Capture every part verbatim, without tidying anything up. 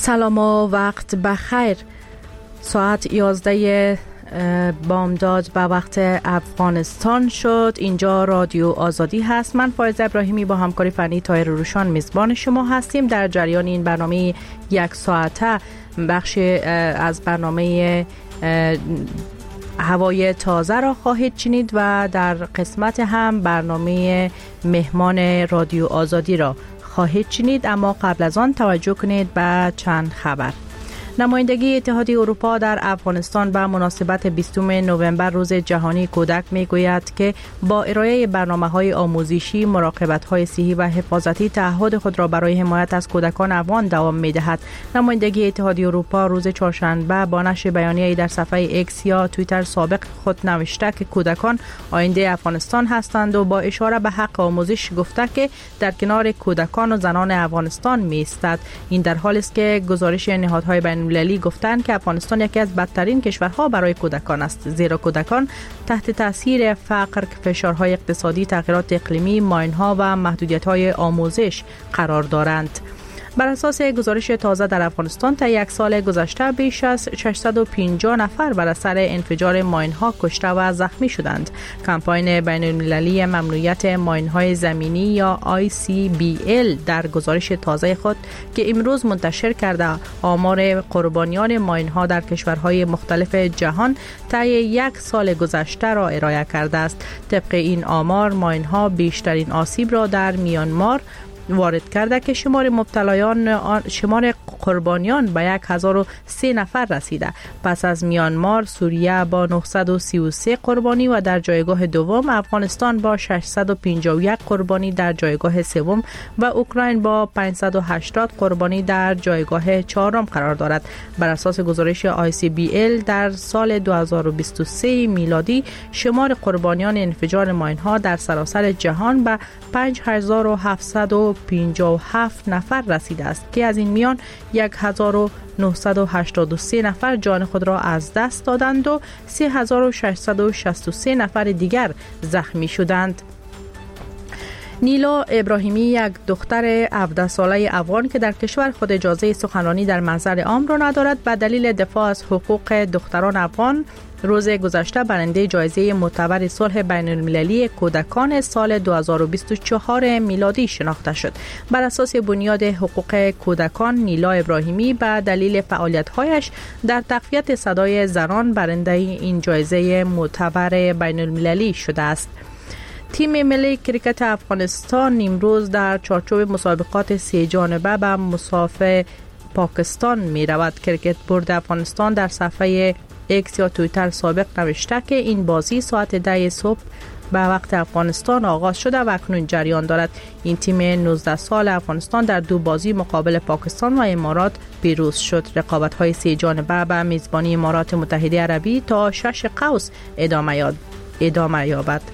سلام و وقت بخیر. ساعت یازده بامداد به وقت افغانستان شد. اینجا رادیو آزادی هست. من فایزه ابراهیمی با همکاری فنی طاهر روشان میزبان شما هستیم. در جریان این برنامه یک ساعته بخش از برنامه هوای تازه را خواهید شنید و در قسمت هم برنامه مهمان رادیو آزادی را خواهید شنید. اما قبل از آن توجه کنید به چند خبر. نمایندگی اتحادیه اروپا در افغانستان به مناسبت بیستم نوامبر روز جهانی کودک میگوید که با ارائه برنامه‌های آموزشی، مراقبت‌های صحی و حفاظتی تعهد خود را برای حمایت از کودکان افغان دوام می‌دهد. نمایندگی اتحادیه اروپا روز چهارشنبه با نشر بیانیه‌ای در صفحه ایکس یا توییتر سابق خود نوشته که کودکان آینده افغانستان هستند و با اشاره به حق آموزش گفته که در کنار کودکان و زنان افغانستان می‌ایستد. این در حالی است که گزارش نهادهای بین المللی گفتند که افغانستان یکی از بدترین کشورها برای کودکان است، زیرا کودکان تحت تاثیر فقر، فشارهای اقتصادی، تغییرات اقلیمی، ماین‌ها و محدودیت‌های آموزش قرار دارند. بر اساس گزارش تازه در افغانستان تا یک سال گذشته بیش از ششصد و پنجاه نفر بر اثر انفجار ماین‌ها کشته و زخمی شدند. کمپاین بین المللی ممنوعیت ماین‌های زمینی یا آی سی بی ال در گزارش تازه خود که امروز منتشر کرده آمار قربانیان ماین‌ها در کشورهای مختلف جهان تا یک سال گذشته را ارائه کرده است. طبق این آمار ماین‌ها بیشترین آسیب را در میانمار وارد کرده که شمار مبتلایان شمار قربانیان به هزار و سه نفر رسیده. پس از میانمار، سوریه با نهصد و سی و سه قربانی و در جایگاه دوم، افغانستان با ششصد و پنجاه و یک قربانی در جایگاه سوم و اوکراین با پانصد و هشتاد قربانی در جایگاه چهارم قرار دارد. بر اساس گزارش آی سی بی ال در سال دو هزار و بیست و سه میلادی شمار قربانیان انفجار ماین‌ها در سراسر جهان به پنج هزار و هفتصد و پنجاه و هفت نفر رسیده است که از این میان هزار و نهصد و هشتاد و سه نفر جان خود را از دست دادند و سه هزار و ششصد و شصت و سه نفر دیگر زخمی شدند. نیلا ابراهیمی، یک دختر هفده ساله افغان که در کشور خود اجازه سخنرانی در محضر عام را ندارد، به دلیل دفاع از حقوق دختران افغان روز گذشته برنده جایزه معتبر صلح بین المللی کودکان سال دو هزار و بیست و چهار میلادی شناخته شد. بر اساس بنیاد حقوق کودکان، نیلا ابراهیمی به دلیل فعالیت‌هایش در تقویت صدای زنان برنده این جایزه معتبر بین المللی شده است. تیم ملی کریکت افغانستان امروز در چارچوب مسابقات سه جانبه به مسافه پاکستان می رود. کریکت بورد افغانستان در صفحه ایکس یا توییتر سابق نوشته که این بازی ساعت ده صبح به وقت افغانستان آغاز شده و اکنون جریان دارد. این تیم نوزده سال افغانستان در دو بازی مقابل پاکستان و امارات پیروز شد. رقابت‌های سه جانبه به میزبانی امارات متحده عربی تا شش قوس ادامه یاد ادامه یابد.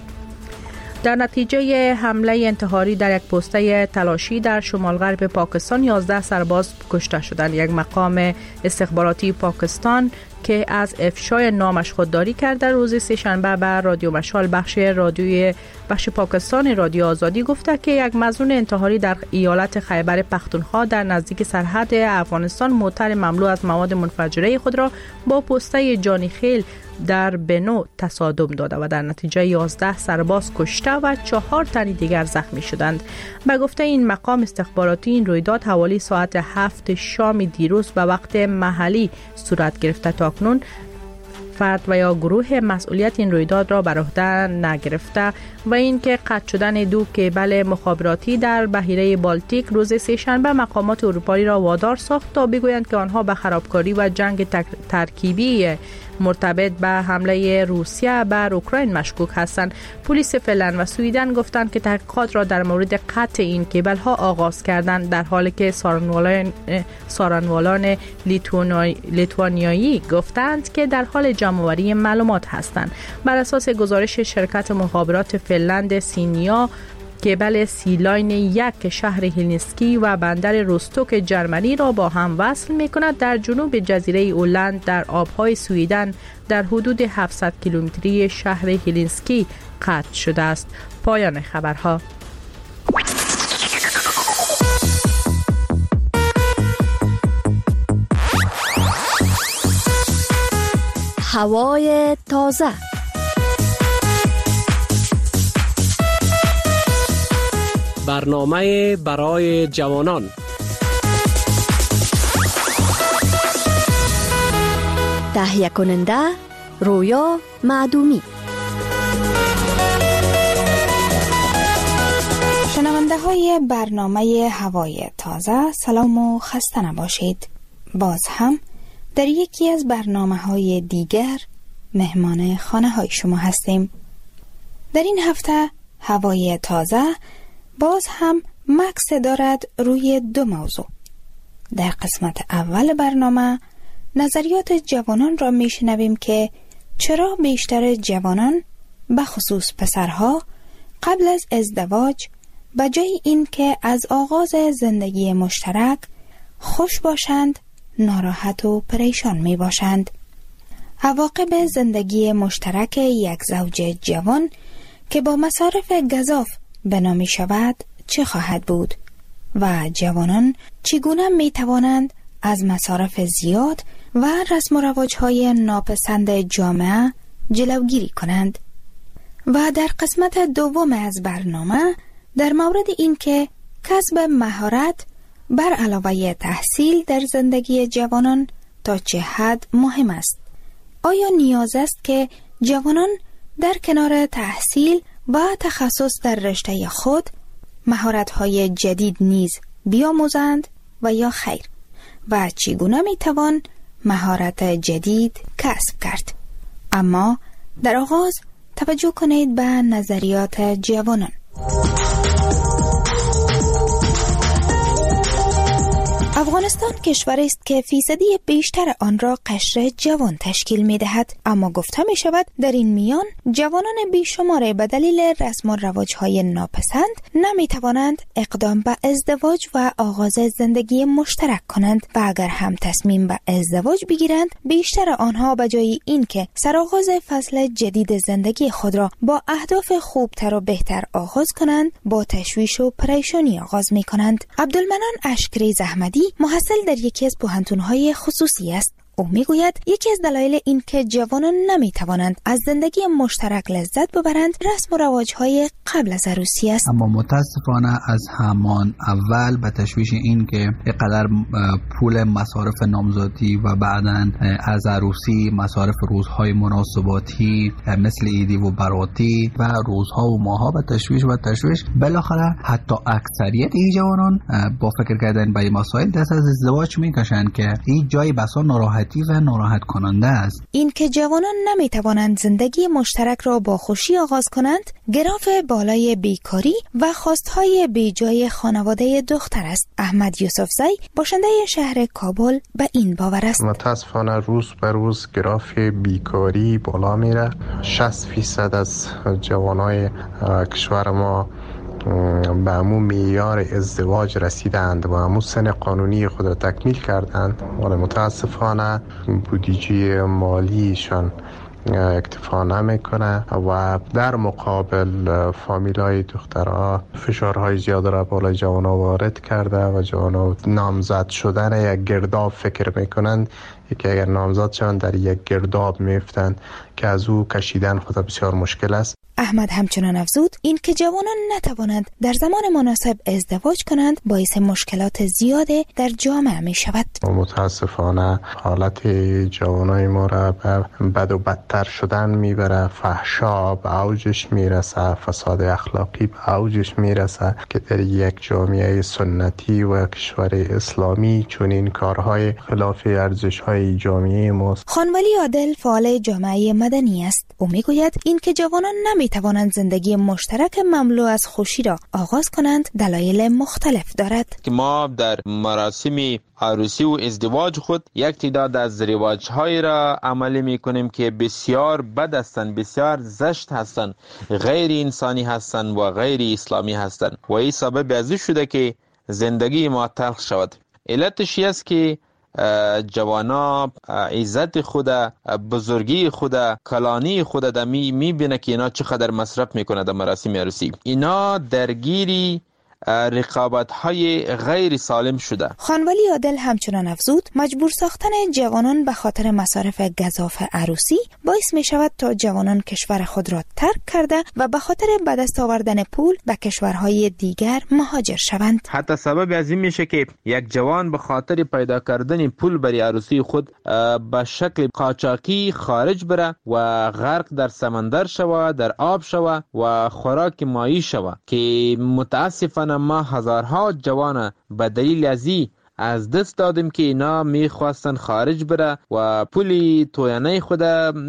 در نتیجه حمله انتحاری در یک پسته تلاشی در شمال غرب پاکستان یازده سرباز کشته شدند. یک مقام استخباراتی پاکستان که از افشای نامش خودداری کرده روز سه‌شنبه به رادیو مشال بخش رادیوی بخش پاکستان رادیو آزادی گفته که یک مظنون انتحاری در ایالت خیبر پختونخوا در نزدیک سرحد افغانستان موتر مملو از مواد منفجره خود را با پسته جانی خیل در بنو تصادم داده و در نتیجه یازده سرباز کشته و چهار تن دیگر زخمی شدند. به گفته این مقام استخباراتی این رویداد حوالی ساعت هفت شام دیروز به وقت محلی صورت گرفته. تاکنون فرد و یا گروه مسئولیت این رویداد را بر عهده نگرفته و اینکه قطع شدن دو کیبل مخابراتی در بحیره بالتیک روز سه‌شنبه مقامات اروپایی را وادار ساخت تا بگویند که آنها به خرابکاری و جنگ ترکیبی مرتبط به حمله روسیه بر اوکراین مشکوک هستند. پلیس فنلند و سوئیدن گفتند که تحقیقات را در مورد قطع این کیبل ها آغاز کردند، در حالی که سارنوالان سارنوالان لیتوانیایی گفتند که در حال جمع‌آوری معلومات هستند. بر اساس گزارش شرکت مخابرات فنلند سینیا، کیبل سیلاین یک شهر هلسینکی و بندر روستوک جرمنی را با هم وصل می کند در جنوب جزیره اولند در آبهای سوئیدن در حدود هفتصد کیلومتری شهر هلسینکی قطع شده است. پایان خبرها. هوای تازه. برنامه برای جوانان. تهیه کننده رویا معدومی. شنونده های برنامه هوای تازه، سلام و خسته نباشید. باز هم در یکی از برنامه های دیگر مهمان خانه های شما هستیم. در این هفته هوای تازه باز هم مکس دارد روی دو موضوع. در قسمت اول برنامه نظریات جوانان را میشنویم که چرا بیشتر جوانان به خصوص پسرها قبل از ازدواج به جای این که از آغاز زندگی مشترک خوش باشند ناراحت و پریشان می باشند. عواقب زندگی مشترک یک زوج جوان که با مصارف گزاف بنا می شود چه خواهد بود و جوانان چگونه می توانند از مصارف زیاد و رسم و رواج‌های ناپسند جامعه جلوگیری کنند. و در قسمت دوم از برنامه در مورد این که کسب مهارت بر علاوه تحصیل در زندگی جوانان تا چه حد مهم است. آیا نیاز است که جوانان در کنار تحصیل و تخصص در رشته خود مهارت‌های جدید نیز بیاموزند و یا خیر؟ و چگونه میتوان مهارت جدید کسب کرد؟ اما در آغاز توجه کنید به نظریات جوانان. افغانستان کشوری است که فیصدی بیشتر آن را قشر جوان تشکیل می دهد، اما گفته می شود در این میان جوانان بیشمار به دلیل رسم و رواج‌های ناپسند نمی توانند اقدام به ازدواج و آغاز زندگی مشترک کنند و اگر هم تصمیم به ازدواج بگیرند بیشتر آنها به جای اینکه سرآغاز فصل جدید زندگی خود را با اهداف خوبتر و بهتر آغاز کنند با تشویش و پریشانی آغاز می کنند. عبدالمنان اشکری زحمدی محصل در یکی از پوهنتون‌های خصوصی است. او میگوید یکی از دلایل این که جوانان نمیتوانند از زندگی مشترک لذت ببرند رسم و رواج‌های قبل از عروسی است. اما متاسفانه از همان اول به تشویش این که اینقدر پول مصارف نامزادی و بعداً از عروسی مصارف روزهای مناسباتی مثل عیدی و براتی و روزها و ماها به تشویش و تشویش بالاخره حتی اکثریت این جوانان با فکر کردن به این مسائل دست از ازدواج میکشند که این جای بسا ناراحت و ناراحت کننده است. این که جوانان نمی توانند زندگی مشترک را با خوشی آغاز کنند گراف بالای بیکاری و خواستهای بیجای خانواده دختر است. احمد یوسفزی باشنده شهر کابل به این باور است. متاسفانه روز به روز گراف بیکاری بالا میره. شصت فیصد از جوانای کشور ما به همون معیار ازدواج رسیدند و همون سن قانونی خود را تکمیل کردند، ولی متاسفانه بودجه مالیشان اکتفا نمیکنه و در مقابل فامیلای دخترها فشارهای زیاد را بالای جوانا وارد کرده و جوانا نامزد شدن یک گرداب فکر میکنند که اگر نامزد شوند در یک گرداب میفتند که از او کشیدن خود بسیار مشکل است. احمد همچنان افزود این که جوانان نتوانند در زمان مناسب ازدواج کنند باعث مشکلات زیاد در جامعه می شود. متاسفانه حالت جوانای ما را به بد و بدتر شدن میبره. فحشا به اوجش میرسه، فساد اخلاقی به اوجش میرسه که در یک جامعه سنتی و کشور اسلامی چون این کارهای خلاف ارزش‌های جامعه ماست. خانولی عادل فعال جامعه مدنی است. او میگوید این که جوانان نمی توانند زندگی مشترک مملو از خوشی را آغاز کنند دلایل مختلف دارد. که ما در مراسم عروسی و ازدواج خود یک تعداد از رواج‌های را عملی می‌کنیم که بسیار بد هستند، بسیار زشت هستند، غیر انسانی هستند و غیر اسلامی هستند و این سبب از این شده که زندگی ما تلخ شود. علتش است که جوانا عزت خود، بزرگی خود، کلانی خود دمی میبینه که اینا چقدر مصرف میکنه در مراسم عروسی. اینا درگیری رقابت‌های غیر سالم شده. خانوالی عادل همچنان افزود مجبور ساختن جوانان به خاطر مصارف گزاف عروسی باعث می شود تا جوانان کشور خود را ترک کرده و به خاطر به دست آوردن پول به کشورهای دیگر مهاجر شوند. حتی سبب از این میشه که یک جوان به خاطر پیدا کردن پول برای عروسی خود به شکل قاچاقی خارج بره و غرق در سمندر شوه، در آب شوه و خوراک مایی شوه که متاسفانه ما هزارها جوان به دلیل ازی از دست دادیم که اینا میخواستن خارج بره و پولی توینه خود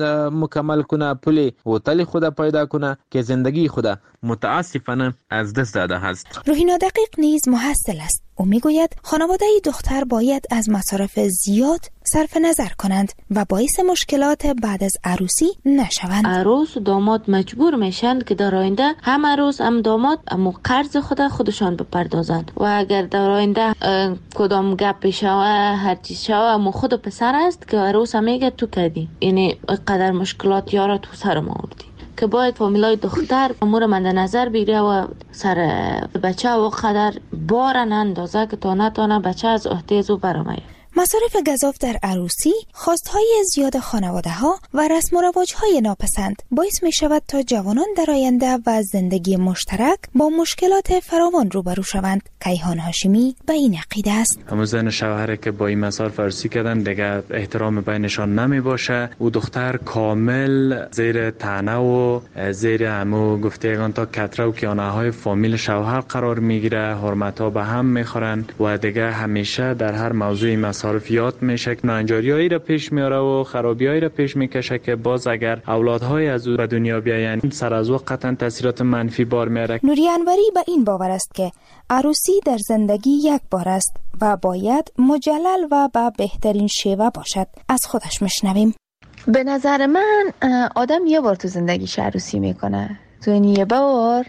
مکمل کنه، پولی هتل خود پیدا کنه که زندگی خود متاسفانه از دست داده هست. روحینا دقیق نیز محصل است. او میگوید خانواده دختر باید از مصارف زیاد صرف نظر کنند و باعث مشکلات بعد از عروسی نشوند. عروس و داماد مجبور میشن که در آینده هم عروس هم داماد اما قرض خود خودشان بپردازند و اگر در آینده کدام گپ شوه هر چیز شوه اما خود پسر است که عروس هم میگه تو کردی، یعنی قدر مشکلات یارا تو سرم آوردی، که باید فامیلای دختر امور مند نظر بگیره و سر بچه و قدر بارن اندازه که تا نتانه بچه از احتیاج و برامه. مصارف گزاف در عروسی، خواستهای زیاد خانواده ها و رسم و رواج های ناپسند باعث می شود تا جوانان در آینده و زندگی مشترک با مشکلات فراوان روبرو شوند. کیهان هاشمی به این عقیده است. همون زن شوهره که با این مصارف عروسی کردن دیگه احترام بینشان نمی باشه، او دختر کامل زیر طعنه و زیر همو گفتگان تا کتره و کیانه های فامیل شوهر قرار میگیره، حرمت ها به هم میخورن و دیگه همیشه در هر موضوعی مصارف یاد میشه که ناانجاریایی را پیش میاره و خرابیایی را پیش میکشه که باز اگر اولادهای از او به دنیا بیاین سر از وقت قطعا تاثیرات منفی بار میاره. نوری انوری به این باور است که عروسی در زندگی یک بار است و باید مجلل و به بهترین شیوه باشد. از خودش میشنویم. به نظر من آدم یه بار تو زندگیش عروسی میکنه، تو این یه بار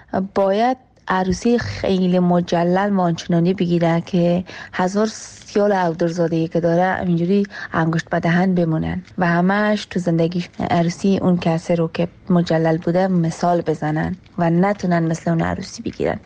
باید عروسی خیلی مجلل مانچنانی بگیره که هزار سیال اودرزادهی که داره اینجوری انگشت به دهن بمونن و همش تو زندگی عروسی اون کسی رو که مجلل بوده مثال بزنن و نتونن مثل اون عروسی بگیرن.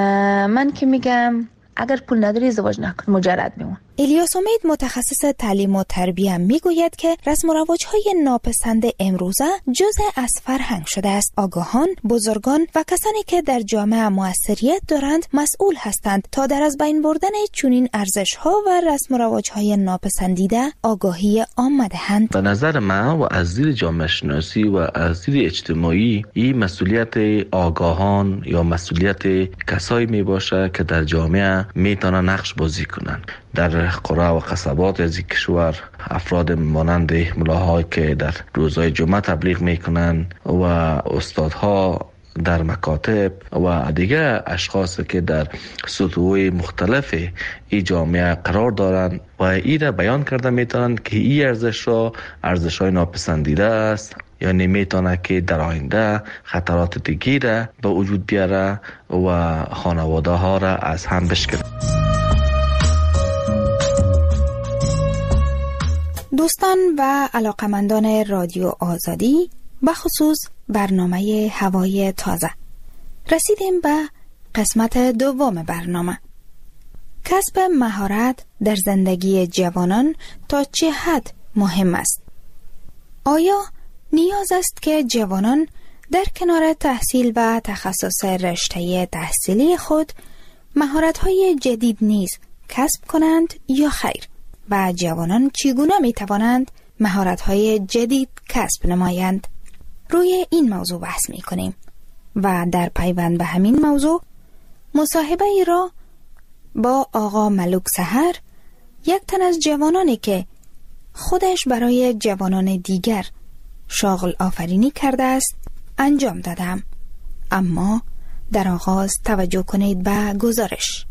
من که میگم اگر پول نداری ازدواج نکن، مجرد بمون. الیاس امید متخصص تعلیم و تربیه میگوید که رسم و رواج‌های ناپسند امروزه جزء از فرهنگ شده است. آگاهان، بزرگان و کسانی که در جامعه موثریت دارند مسئول هستند تا در از بین بردن چنین ارزش‌ها و رسم و رواج‌های ناپسندیده آگاهی عامه دهند. به نظر من و از دید جامعه شناسی و از دید اجتماعی این مسئولیت آگاهان یا مسئولیت کسایی میباشه که در جامعه میتونن نقش بازی کنند. در قرى و قصبات از کشور افراد مانند ملاها که در روزهای جمعه تبلیغ میکنن و استادها در مکاتب و دیگه اشخاص که در سطوح مختلف ای جامعه قرار دارند و این را بیان کرده میتونن که این ارزش را ارزش های ناپسندیده است، یعنی میتونه که در آینده خطرات دیگه را به وجود بیاره و خانواده ها را از هم بشکنه. دوستان و علاقمندان رادیو آزادی، به خصوص برنامه هوای تازه، رسیدیم به قسمت دوم برنامه. کسب مهارت در زندگی جوانان تا چه حد مهم است؟ آیا نیاز است که جوانان در کنار تحصیل و تخصص رشته تحصیلی خود مهارت‌های جدید نیز کسب کنند یا خیر؟ و جوانان چگونه می توانند مهارت‌های جدید کسب نمایند؟ روی این موضوع بحث می کنیم و در پیوند به همین موضوع مصاحبه ای را با آقا ملوک سحر، یک تن از جوانانی که خودش برای جوانان دیگر شاغل آفرینی کرده است انجام دادم. اما در آغاز توجه کنید به گزارش.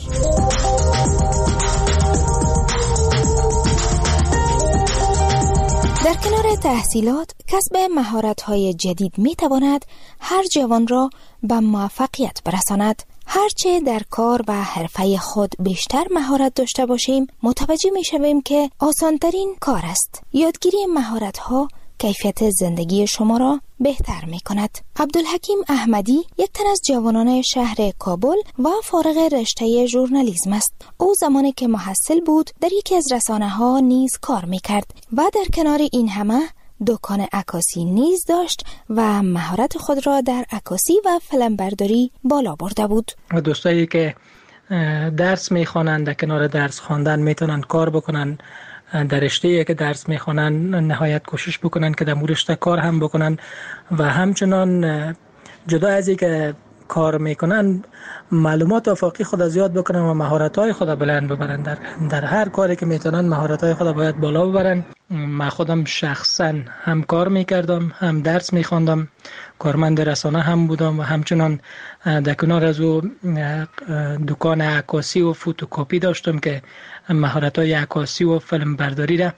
در کنار تحصیلات، کسب مهارت‌های جدید می‌تواند هر جوان را به موفقیت برساند. هرچه در کار و حرفه خود بیشتر مهارت داشته باشیم، متوجه می‌شویم که آسان‌ترین کار است. یادگیری مهارت‌ها کیفیت زندگی شما را بهتر می کند. عبدالحکیم احمدی یک تن از جوانان شهر کابل و فارغ رشته ژورنالیسم است. او زمانی که محصل بود در یکی از رسانه ها نیز کار می کرد و در کنار این همه دکان عکاسی نیز داشت و مهارت خود را در عکاسی و فیلمبرداری بالا برده بود. دوستایی که درس میخوانند در کنار درس خواندن میتونن کار بکنن، در رشته‌ای که درس میخوانن نهایت کوشش بکنن که در مو رشته کار هم بکنن و همچنان جدا از اینکه کار میکنن معلومات افاقی خود زیاد بکنن و مهارت‌های خود بلند ببرن. در, در هر کاری که میتونن مهارت‌های خود باید بالا ببرن. من خودم شخصا هم کار میکردم، هم درس میخواندم، کارمند رسانه هم بودم و همچنان در کنار از او دکان عکاسی و فوتوکپی داشتم که مهارت‌های عکاسی و فیلم برداری را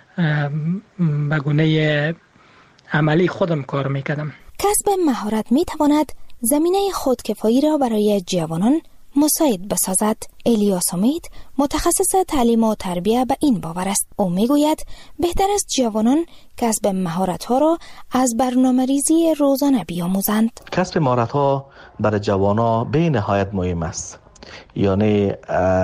به گونه عملی خودم کار میکردم. کسب مهارت میتواند زمینه خودکفایی را برای جوانان مساعد بسازد. الیاس امید متخصص تعلیم و تربیت به این باور است. او میگوید بهتر است جوانان کسب مهارت‌ها را از برنامه‌ریزی روزانه بیاموزند. کسب مهارت‌ها برای جوانان به نهایت مهم است. یعنی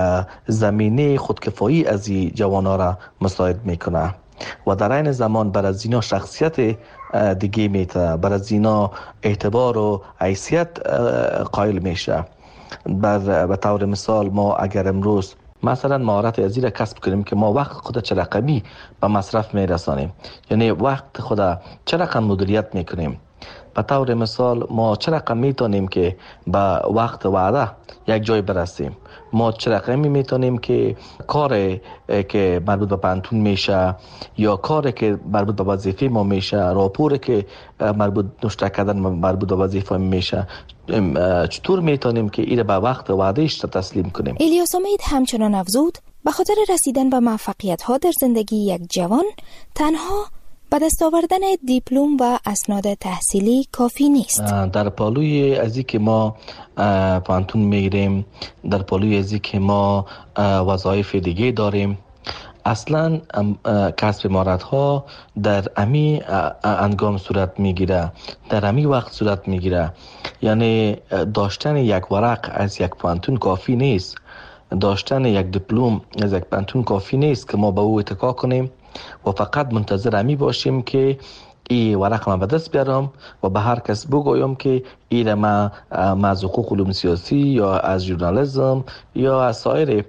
زمینه خودکفایی از این جوانان را مساعد میکنه و در این زمان برای زینا شخصیت دیگه میته، برای زینا اعتبار و حیثیت قائل میشه. بر به طور مثال ما اگر امروز مثلا مهارت ازی را کسب کنیم که ما وقت خود چه رقمی به مصرف میرسانیم، یعنی وقت خود چه رقم مدیریت میکنیم. به طور مثال ما چه رقم میتونیم که به وقت وعده یک جای برسیم، ما چه رقمی میتونیم که کار که مربوط به پانتون میشه یا کاری که مربوط به وظیفه ما میشه، راپوری که مربوط نشته کردن مربوط به وظیفه میشه، چطور میتونیم که این به وقت وعدهش تسلیم کنیم. الیاس امید همچنان افزود به خاطر رسیدن به موفقیت ها در زندگی یک جوان تنها به دست آوردن دیپلم و اسناد تحصیلی کافی نیست. در پالوی ازی که ما پانتون میگیریم، در پالوی ازی که ما وظایف دیگه داریم، اصلا کسب مهارت ها در امی انگام صورت میگیره، در امی وقت صورت میگیره. یعنی داشتن یک ورق از یک پانتون کافی نیست، داشتن یک دیپلم از یک پانتون کافی نیست که ما به او اتکا کنیم و فقط منتظر امی باشیم که این ورق من به دست بیارم و به هر کس بگویم که این ما از حقوق علوم سیاسی یا از ژورنالیسم یا از سایر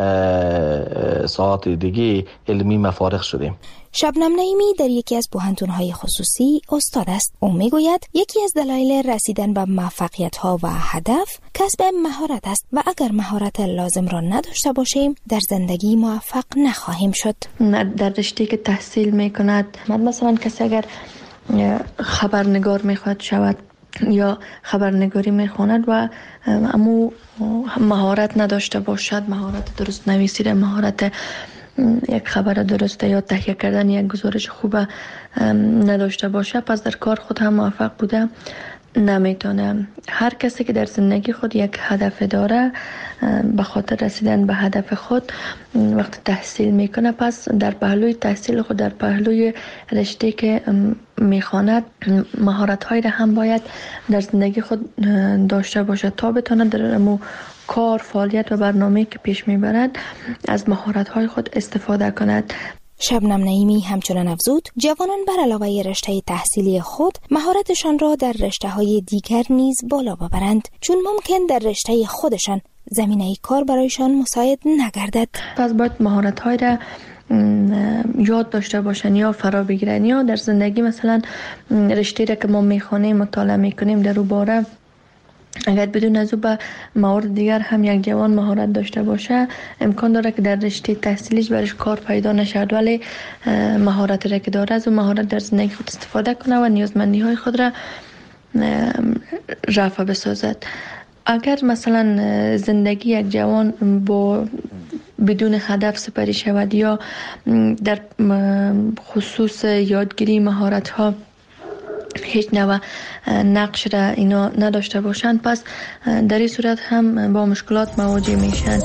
ساعات دیگه علمی مفارغ شدیم. شبنم نعیمی در یکی از پوهنتون‌های خصوصی استاد است. او میگوید یکی از دلایل رسیدن به موفقیت‌ها و هدف کسب مهارت است و اگر مهارت لازم را نداشته باشیم در زندگی موفق نخواهیم شد. در رشته که تحصیل میکند، مثلا کسی اگر خبرنگار میخواد شود یا خبرنگاری میخواند و اما مهارت نداشته باشد، مهارت درست نویسی، مهارت یک خبر درسته یا تهیه کردن یک گزارش خوبه نداشته باشه، پس در کار خود هم موفق بوده نمیتونه. هر کسی که در زندگی خود یک هدف داره، به خاطر رسیدن به هدف خود وقت تحصیل میکنه، پس در پهلوی تحصیل خود، در پهلوی رشته که میخواند، مهارت هایی را هم باید در زندگی خود داشته باشه تا بتونه در مو کار، فعالیت و برنامه‌ای که پیش میبرد از مهارت های خود استفاده کند. شبنم نعیمی همچنان افزود جوانان بر علاوه رشته تحصیلی خود مهارتشان را در رشته‌های دیگر نیز بالا ببرند، چون ممکن در رشته خودشان زمینه کار برایشان مساعد نگردد. پس باید مهارت‌های را یاد داشته باشن یا فرا بگیرن، یا در زندگی مثلا رشته را که ما میخوانیم مطالعه میکنیم در اون باره اگر بدون از او به موارد دیگر هم یک جوان مهارت داشته باشه، امکان داره که در رشته تحصیلیش برش کار پیدا نشد، ولی مهارت را که داره از اون مهارت در زندگی خود استفاده کنه و نیازمندی های خود را رفع بسازد. اگر مثلا زندگی یک جوان با بدون هدف سپری شود یا در خصوص یادگیری مهارت ها هیچ نوع نقش را اینا نداشته باشند، پس در این صورت هم با مشکلات مواجه میشن.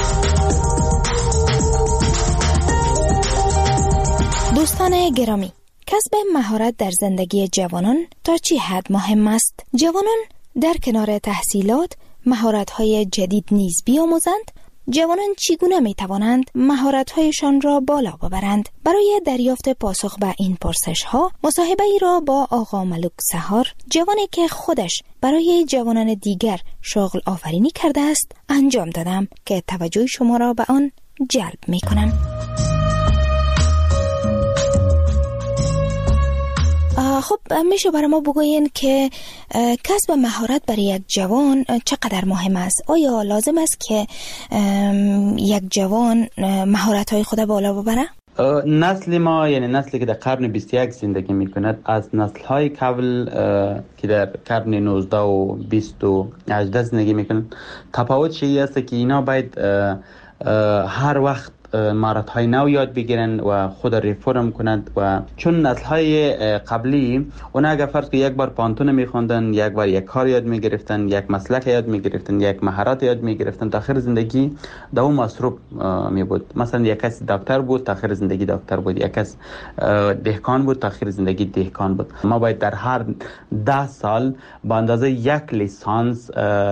دوستان گرامی، کسب مهارت در زندگی جوانان تا چه حد مهم است؟ جوانان در کنار تحصیلات مهارت‌های جدید نیز بیاموزند. جوانان چگونه می توانند مهارت‌هایشان را بالا ببرند؟ برای دریافت پاسخ به این پرسش‌ها مصاحبه ای را با آقا ملک سحار، جوانی که خودش برای جوانان دیگر شغل آفرینی کرده است، انجام دادم که توجه شما را به آن جلب می کنم. خب میشه برای ما بگوین که کسب مهارت برای یک جوان چقدر مهم است؟ آیا لازم است که یک جوان مهارت‌های خود بالا ببره؟ نسل ما، یعنی نسلی که در قرن بیست و یک زندگی میکند، از نسل‌های قبل که در قرن نوزده و بیست و هجده زندگی میکنند تفاوت این است که اینا باید هر وقت مهارت‌های نو یاد بگیرن و خود ریفرم کنند. و چون نسل‌های قبلی اونا اگر فرض که یک بار پانتون می‌خوندن، یک بار یک کار یاد می‌گرفتن، یک مسلک یاد می‌گرفتن، یک مهارت یاد می‌گرفتن، تا آخر زندگی دو مصروف می‌بود. مثلا یک کس دکتر بود، تا آخر زندگی دکتر بود. یک کس دهقان بود، تا آخر زندگی دهقان بود. ما باید در هر ده سال با اندازه یک لیسانس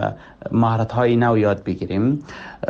مهارت‌های نو یاد بگیریم.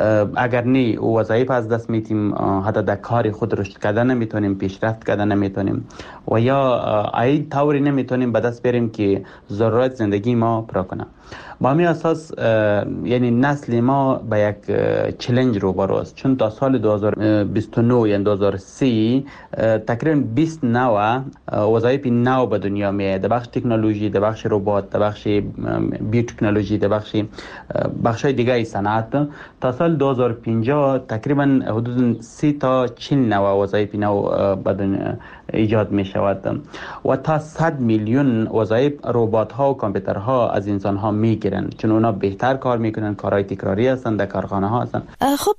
اگر نه وظایف از دست میتیم، حتی در کار خود رشد کردن نمیتونیم، پیشرفت کردن نمیتونیم و یا ای طوری نمیتونیم به دست بریم که ضرورت زندگی ما پورا کنه. با همین اساس یعنی نسل ما به یک چالش روبرو است، چون تا سال دو هزار و بیست و نه یعنی دو هزار و سی تقریبا بیست نو وظایف نو به دنیا میاد، در بخش تکنولوژی، در بخش ربات، در بخش بیوتکنولوژی، در بخش بخش‌های دیگه صنعت. تا سال دو هزار و پنجاه تقریبا حدود سی تا چهل نو وظایف نو به دنیا ایجاد می شود و تا صد میلیون وظایف ربات ها و کامپیوترها از انسان ها می گیرن، چون اونا بهتر کار میکنن، کارهای تکراری هستن، در کارخانه ها هستن. خب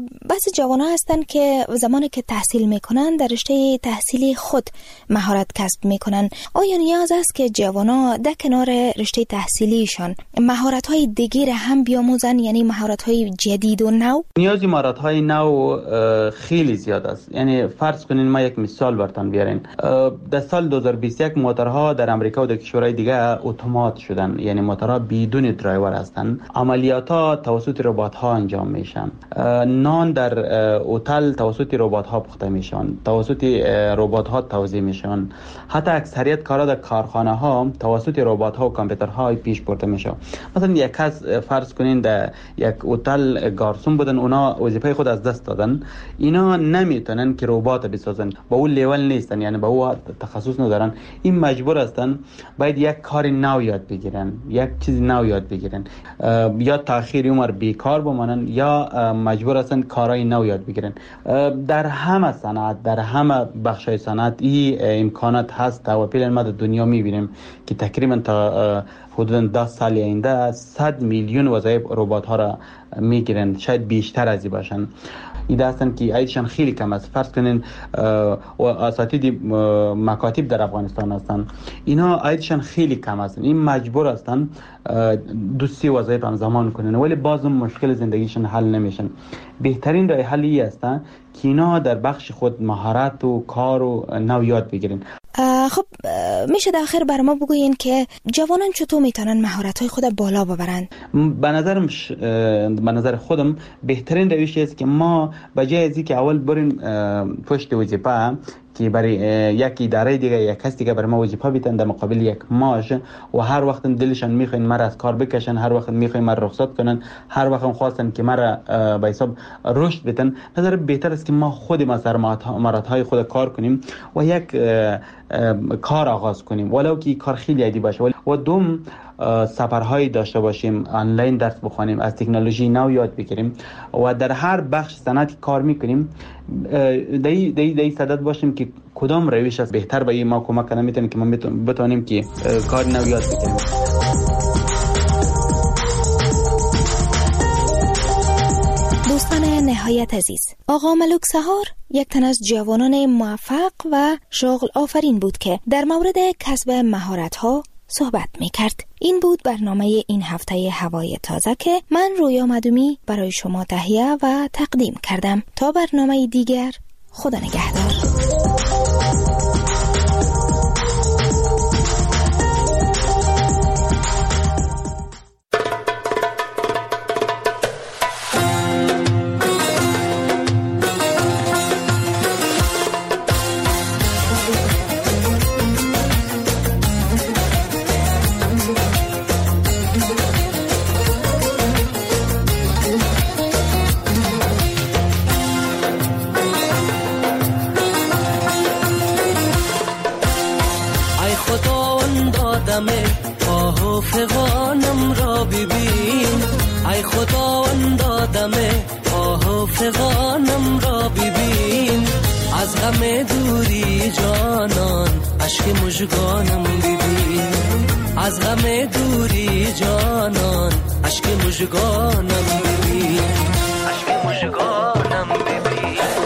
بس جوان ها هستن که زمانی که تحصیل میکنن در رشته تحصیلی خود مهارت کسب میکنن. آیا نیاز است که جوان ها در کنار رشته تحصیلیشان مهارت های دیگر هم بیاموزن، یعنی مهارت های جدید و نو؟ نیازی مهارت های نو خیلی زیاد است. یعنی فرض کنین ما یک مثال براتون بیارین. در سال دو هزار و بیست و یک موتورها در امریکا و در کشورهای دیگه اتومات شدن، یعنی موتورها بدون درایور هستند. عملیات‌ها توسط ربات‌ها انجام میشن. نان در هتل توسط ربات‌ها پخته میشن، توسط ربات‌ها توزیع میشن. حتی اکثریت کارا در کارخانه‌ها توسط ربات‌ها و کامپیوترها پیش برده میشه. مثلا یک کس فرض کنین در یک هتل گارسون بودن، اونا وظیفه خود از دست دادن. اینا نمیتونن که ربات بسازن، با اون لیول نیستن، یعنی با اون تخصص ندارن. این مجبور هستن باید یک کار نو یاد بگیرن، یک چیز نو یاد بگیرن، یا تاخیر عمر بیکار بمانن یا مجبور هستن کارهای نو یاد بگیرن. در همه صنعت، در همه بخش‌های صنعت این امکانات هست و پیل ما در دنیا میبینیم که تقریبا تا حدود ده سال آینده صد میلیون وظایف ربات ها را میگیرن، شاید بیشتر از این باشن. ایده هستن که عیدشان خیلی کم است. فرض کنین اساتید مکاتب در افغانستان هستن، اینا عیدشان خیلی کم است. این مجبور هستن دو سی وظایف همزمان کنن، ولی باز مشکل زندگیشون حل نمیشن. بهترین راه حلی است که اینا در بخش خود مهارت و کار و نو یاد بگیرن. خب میشه در آخر بر ما بگوین که جوانان چطور میتونن مهارت‌های خود بالا ببرن؟ به نظرم ش... به نظر خودم بهترین روش است که ما بجای از اینکه اول بریم پشت وظیفه که برای یک اداره دیگه یک کس دیگه برای ما وظیفه بیتن در مقابل یک معاش و هر وقت دلشان میخواین مرا از کار بکشن، هر وقت میخواین مرا رخصت کنن، هر وقت خواستن که مرا به حساب رشد بدن، نظر بهتر است که ما خود ما سر مهارت‌های خود کار کنیم و یک کار آغاز کنیم، ولو که کار خیلی عادی باشه، و دوم سفرهایی داشته باشیم، آنلاین درس بخونیم، از تکنولوژی نو یاد بگیریم و در هر بخش صنعتی کار میکنیم دای دای دای صدد باشیم که کدام روش است بهتر به ما کمک کنه میتونه که ما بتونیم که کار نو یاد بگیریم. دوستان نهایت عزیز، آقا ملک سحار یک تن از جوانان موفق و شغل آفرین بود که در مورد کسب مهارت‌ها صحبت می کرد. این بود برنامه این هفته هوای تازه که من رویا مدومی برای شما تهیه و تقدیم کردم. تا برنامه دیگر، خدا نگهدار. دم آه و فغانم را ببین، ای خداوندا دم آه و فغانم را ببین، از غم دوری جانان اشک مژگانم ببین، از غم دوری جانان اشک مژگانم ببین، اشک مژگانم ببین.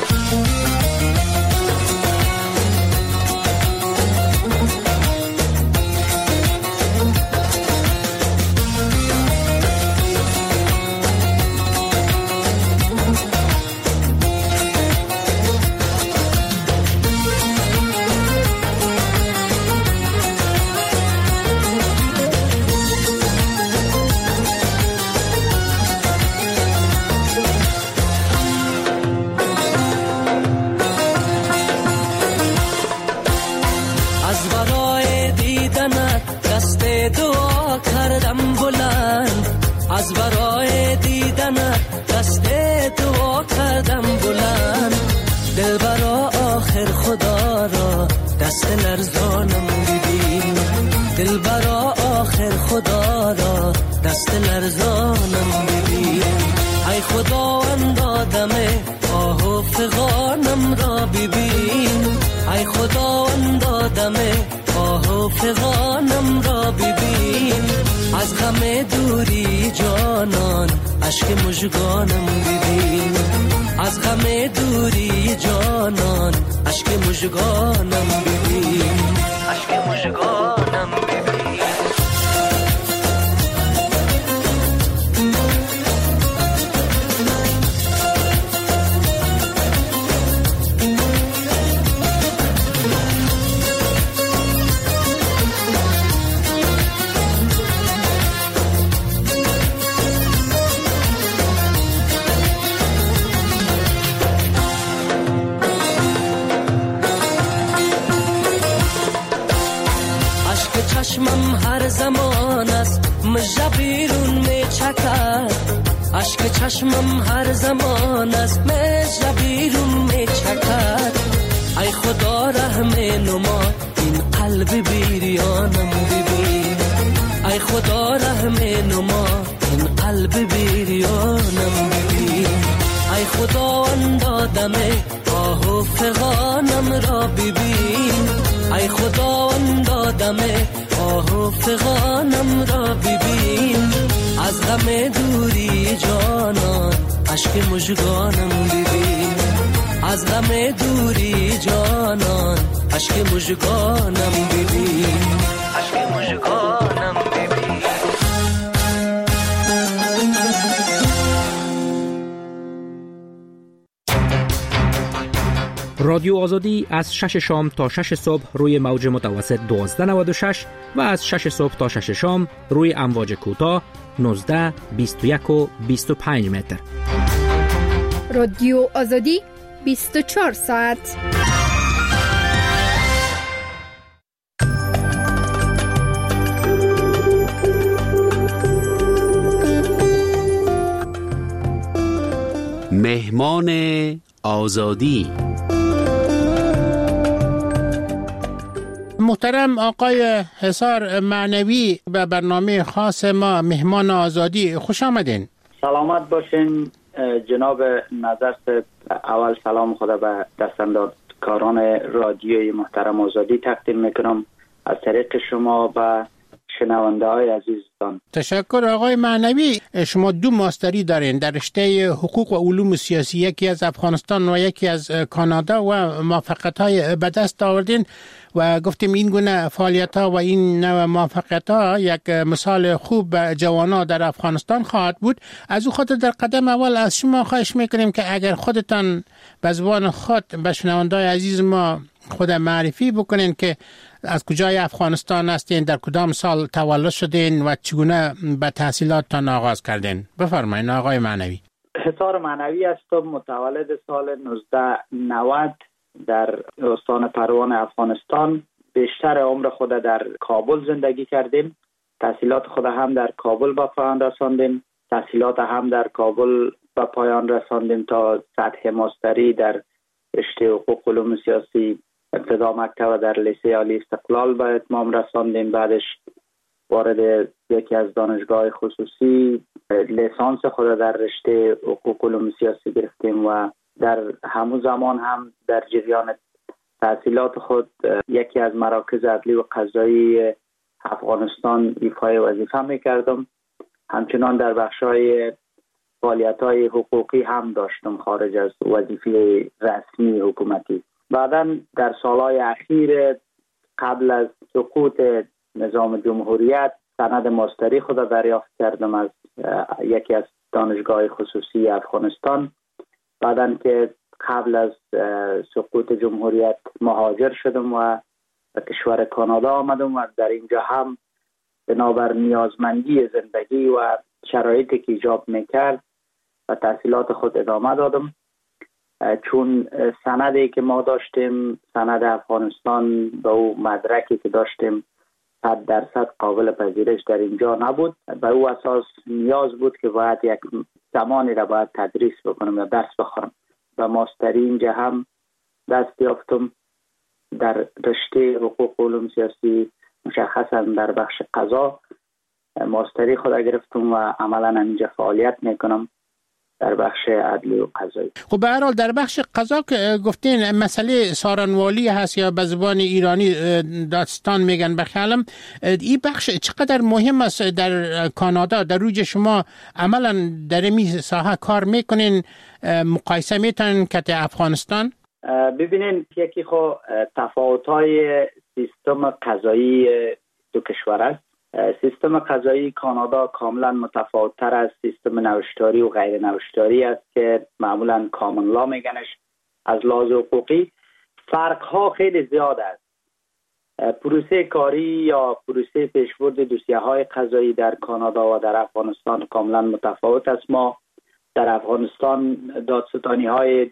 از برای دیدنت دست دعا کردم بلند، دل برا آخر خدا را دست لرزانم ببین، دل برا آخر خدا را دست لرزانم ببین، ای خداوندا دم آه و فغانم را ببین، ای خداوندا دم آه و فغانم را ببین، از غم دوری جانان اشک مژگانم ببین، از غم دوری جانان اشک مژگانم ببین، اشک مژگانم ببین. چشمم هر زمان است مژه بیرون می چکد، اشک چشمم هر زمان است مژه بیرون می چکد، ای خدا رحم نما این قلب بیریانم ببین، ای خدا رحم نما این قلب بیریانم ببین، ای خداوندا دم آه و فغانم را ببین، ای خداوندا دم آه و فغانم را ببین، از غم دوری جانان اشک مژگانم ببین، از غم دوری جانان اشک مژگانم ببین، اشک مژگانم ببین. رادیو آزادی از شش شام تا شش صبح روی موج متوسط دوازده نود و شش و از شش صبح تا شش شام روی امواج کوتاه نوزده بیست و یک و بیست و پنج متر. رادیو آزادی بیست و چهار ساعت. مهمان آزادی. محترم آقای حصار معنوی به برنامه خاص ما مهمان آزادی خوش آمدین. سلامت باشین جناب نظر صاحب. اول سلام خدا به دستاندرکاران رادیوی محترم آزادی تقدیم میکنم از طریق شما و شنونده های عزیزتان. تشکر آقای معنوی. شما دو ماستری دارین در رشته حقوق و علوم سیاسی، یکی از افغانستان و یکی از کانادا، و موفقیت های به دست آوردین و گفتیم این گونه فعالیت ها و این نوع موفقیت ها یک مثال خوب به جوانان در افغانستان خواهد بود. از او خاطر در قدم اول از شما خواهش میکنیم که اگر خودتان به زبان خود به شنونده‌های عزیز ما خود معرفی بکنین که از کجای افغانستان هستین، در کدام سال تولد شدین و چگونه به تحصیلاتتان آغاز کردین. بفرمایید آقای معنوی. حصار معنوی هستم، متولد سال نوزده نود در استان پروان افغانستان. بیشتر عمر خود در کابل زندگی کردیم. تحصیلات خود هم در کابل به پایان رساندیم. تحصیلات هم در کابل به پایان رساندیم تا سطح ماستری در رشته حقوق و علوم سیاسی ابتدا مکتب در لیسه عالی استقلال به اتمام رساندیم. بعدش وارد یکی از دانشگاه خصوصی لیسانس خود در رشته حقوق علوم سیاسی گرفتیم و در همون زمان هم در جریان تحصیلات خود یکی از مراکز عدلی و قضایی افغانستان ایفای وظیفه میکردم. همچنان در بخش‌های فعالیت‌های حقوقی هم داشتم خارج از وظیفه رسمی حکومتی. بعداً در سالهای اخیر قبل از سقوط نظام جمهوریت سند ماستری خود دریافت کردم از یکی از دانشگاه خصوصی افغانستان. بعداً که قبل از سقوط جمهوریت مهاجر شدم و به کشور کانادا آمدم و در اینجا هم بنابر نیازمندی زندگی و شرایطی که ایجاب میکرد و تحصیلات خود ادامه دادم. چون سندی که ما داشتیم، سند افغانستان به او مدرکی که داشتیم صد درصد قابل پذیرش در اینجا نبود. به او اساس نیاز بود که باید یک زمانی را باید تدریس بکنم یا درس بخورم. و ماستری اینجا هم دست یافتم در رشته حقوق علوم سیاسی، مشخصا در بخش قضا ماستری خود گرفتم و عملا اینجا فعالیت میکنم در بخش عدلی و قضایی. خب به هر حال در بخش قضا که گفتین مسئله سارنوالی هست یا به زبان ایرانی دادستان میگن به خیالم، این بخش چقدر مهم است در کانادا؟ در روی شما عملا در این ساحه کار میکنین، مقایسه میتونین که افغانستان؟ ببینین یکی خو تفاوت‌های سیستم قضایی دو کشور است. سیستم قضایی کانادا کاملا متفاوت‌تر از سیستم نوشتاری و غیر نوشتاری است که معمولا کامن لا میگنش. از لحاظ حقوقی فرق‌ها خیلی زیاد است. پروسه کاری یا پروسه پیشبرد دوسیه‌های قضایی در کانادا و در افغانستان کاملا متفاوت است. ما در افغانستان دادستانی‌های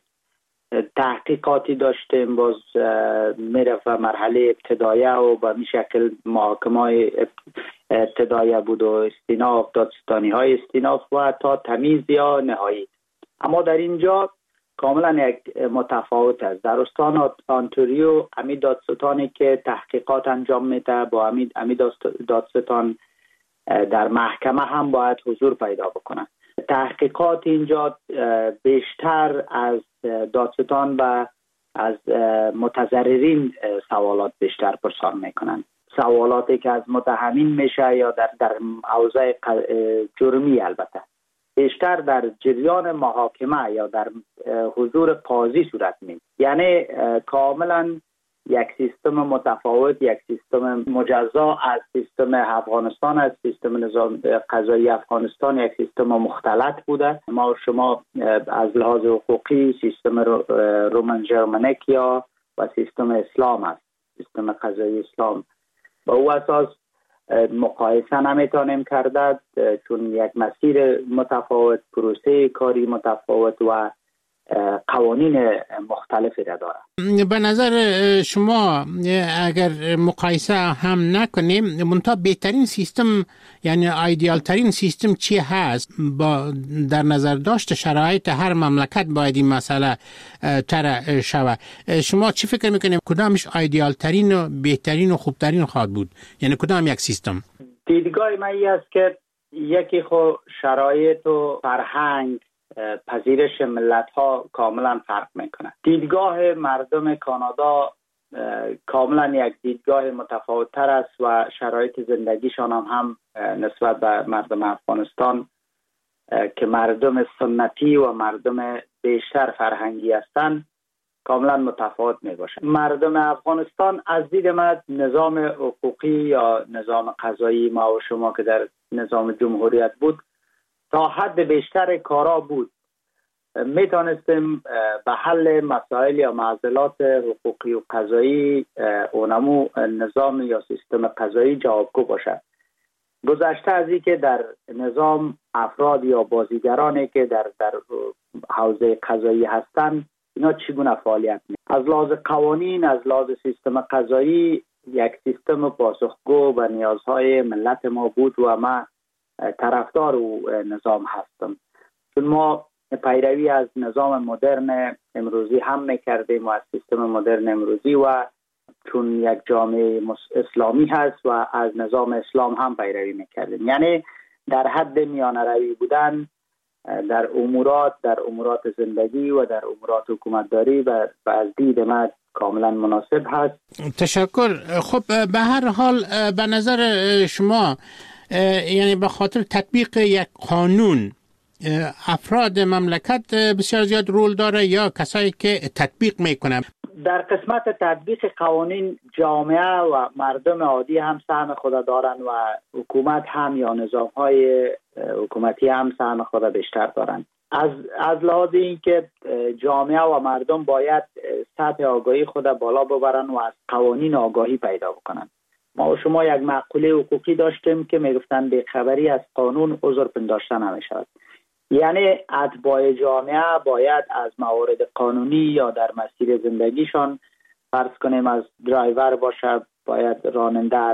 تحقیقاتی داشتیم، باز میرفت و مرحله ابتدایه و به می شکل محاکمه ابتدایه بود و استیناف، دادستانی های استیناف و تا تمیز یا نهایی. اما در اینجا کاملا یک متفاوت است. در استان آنتاریو امی دادستانی که تحقیقات انجام میده با امی, امی دادستان در محکمه هم باید حضور پیدا بکنه. تحقیقات اینجا بیشتر از دادستان و از متضررین سوالات بیشتر پرسان میکنند. سوالاتی که از متهمین میشه یا در در حوزه جرمی البته بیشتر در جریان محاکمه یا در حضور قاضی صورت میگیرد. یعنی کاملا یک سیستم متفاوت، یک سیستم مجزا از سیستم افغانستان، از سیستم نظام قضایی افغانستان یک سیستم مختلط بوده. ما شما از لحاظ حقوقی سیستم رومن ژرمنیک یا و سیستم اسلام است، سیستم قضایی اسلام. با او اساس مقایسه نمیتونیم کرد چون یک مسیر متفاوت، پروسه کاری متفاوت و قوانین مختلفی را داره. به نظر شما اگر مقایسه هم نکنیم منتها بهترین سیستم یعنی ایدئال ترین سیستم چی هست؟ با در نظر داشت شرایط هر مملکت باید این مسئله طرح شود. شما چی فکر میکنید کدامش ایدئال ترین و بهترین و خوبترین خواهد بود؟ یعنی کدام یک سیستم؟ دیدگاه من این است که یکی خو شرایط و فرهنگ پذیرش ملت ها کاملا فرق میکنه. دیدگاه مردم کانادا کاملا یک دیدگاه متفاوت تر است و شرایط زندگیشان هم, هم نسبت به مردم افغانستان که مردم سنتی و مردم بیشتر فرهنگی هستند کاملا متفاوت می باشه. مردم افغانستان از دید من نظام حقوقی یا نظام قضایی ما و شما که در نظام جمهوریت بود تا حد بیشتر کارا بود. می توانستیم به حل مسائل یا معضلات حقوقی و قضایی اونمو نظام یا سیستم قضایی جوابگو باشد. گذشته از این که در نظام افراد یا بازیگرانی که در در حوزه قضایی هستند اینا چگونه فعالیت می از لحاظ قوانین، از لحاظ سیستم قضایی یک سیستم پاسخگو به نیازهای ملت ما بود و ما طرفدار او نظام هستم. چون ما پیروی از نظام مدرن امروزی هم میکردیم و از سیستم مدرن امروزی و چون یک جامعه اسلامی هست و از نظام اسلام هم پیروی میکردیم. یعنی در حد میانه روی بودن در امورات در امورات زندگی و در امورات حکومتداری و از دید من کاملا مناسب هست. تشکر. خب به هر حال به نظر شما یعنی به خاطر تطبیق یک قانون افراد مملکت بسیار زیاد رول داره یا کسایی که تطبیق میکنن؟ در قسمت تطبیق قوانین جامعه و مردم عادی هم سهم خود دارن و حکومت هم یا نظام‌های حکومتی هم سهم خود بیشتر دارن. از از لحاظ اینکه جامعه و مردم باید سطح آگاهی خود بالا ببرن و از قوانین آگاهی پیدا بکنن. ما و شما یک مقوله حقوقی داشتیم که میگفتن بی‌خبری از قانون عذر پنداشته نمیشود. یعنی اتباع جامعه باید از موارد قانونی یا در مسیر زندگیشان، فرض کنیم از درایور باشه، باید راننده از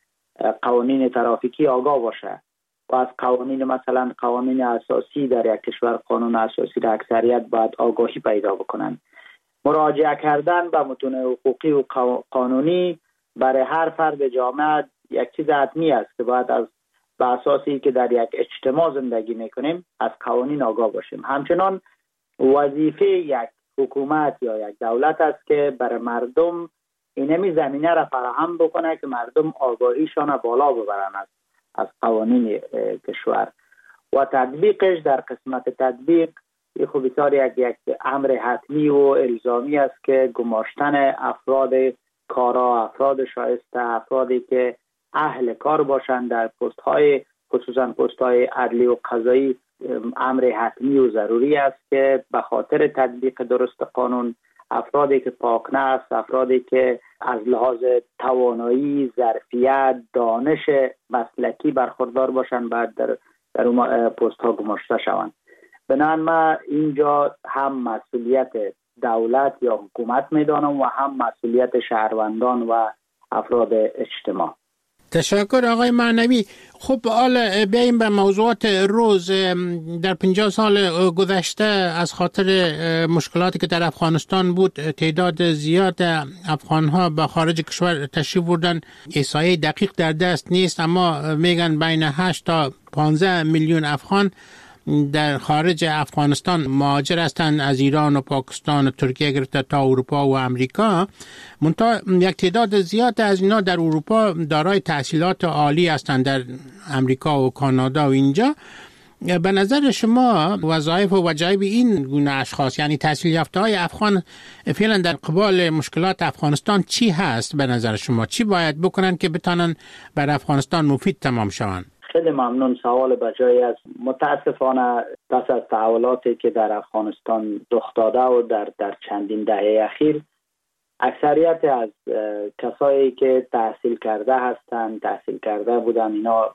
قوانین ترافیکی آگاه باشه و از قوانین مثلا قوانین اساسی در یک کشور، قانون اساسی در اکثریت باید آگاهی پیدا بکنن. مراجعه کردن به متون حقوقی و قانونی برای هر فرد جامعه یک چیز حتمی است که باید از به اساسی که در یک اجتماع زندگی میکنیم از قوانین آگاه باشیم. همچنان وظیفه یک حکومت یا یک دولت است که برای مردم اینمی زمینه را فراهم بکنه که مردم آگاهیشان بالا ببرن از از قوانین کشور و تطبیقش. در قسمت تطبیق خب بسیار یک یک امر حتمی و الزامی است که گماشتن افراد کارا، افراد شایسته، افرادی که اهل کار باشند در پست های خصوصا پست های عدلی و قضایی امر حتمی و ضروری است که به خاطر تطبیق درست قانون افرادی که پاکنفس، افرادی که از لحاظ توانایی، ظرفیت، دانش مسلکی برخوردار باشند بعد در در پست ها گماشته شوند. بنابراین ما اینجا هم مسئولیت دولت یا حکومت میدانم و هم مسئولیت شهروندان و افراد اجتماع. تشکر آقای معنوی. خب حالا بیاییم به موضوعات روز. در پنجاه سال گذشته از خاطر مشکلاتی که در افغانستان بود تعداد زیاد افغانها به خارج کشور تشریف بردن. احصایه دقیق در دست نیست اما میگن بین هشت تا پانزده میلیون افغان در خارج افغانستان مهاجر هستند، از ایران و پاکستان و ترکیه گرفته تا اروپا و امریکا. منتها یک تعداد زیاد از اینا در اروپا دارای تحصیلات عالی هستند، در امریکا و کانادا و اینجا. به نظر شما وظایف و وجایب این گونه اشخاص یعنی تحصیل یافته های افغان فعلا در قبال مشکلات افغانستان چی هست؟ به نظر شما چی باید بکنن که بتانن بر افغانستان مفید تمام شوند؟ خیلی ممنون، سوال بجایی است. متاسفانه پس از تحولاتی که در افغانستان رخ داده و در در چندین دهه اخیر اکثریت از کسایی که تحصیل کرده هستند، تحصیل کرده بودن، اینا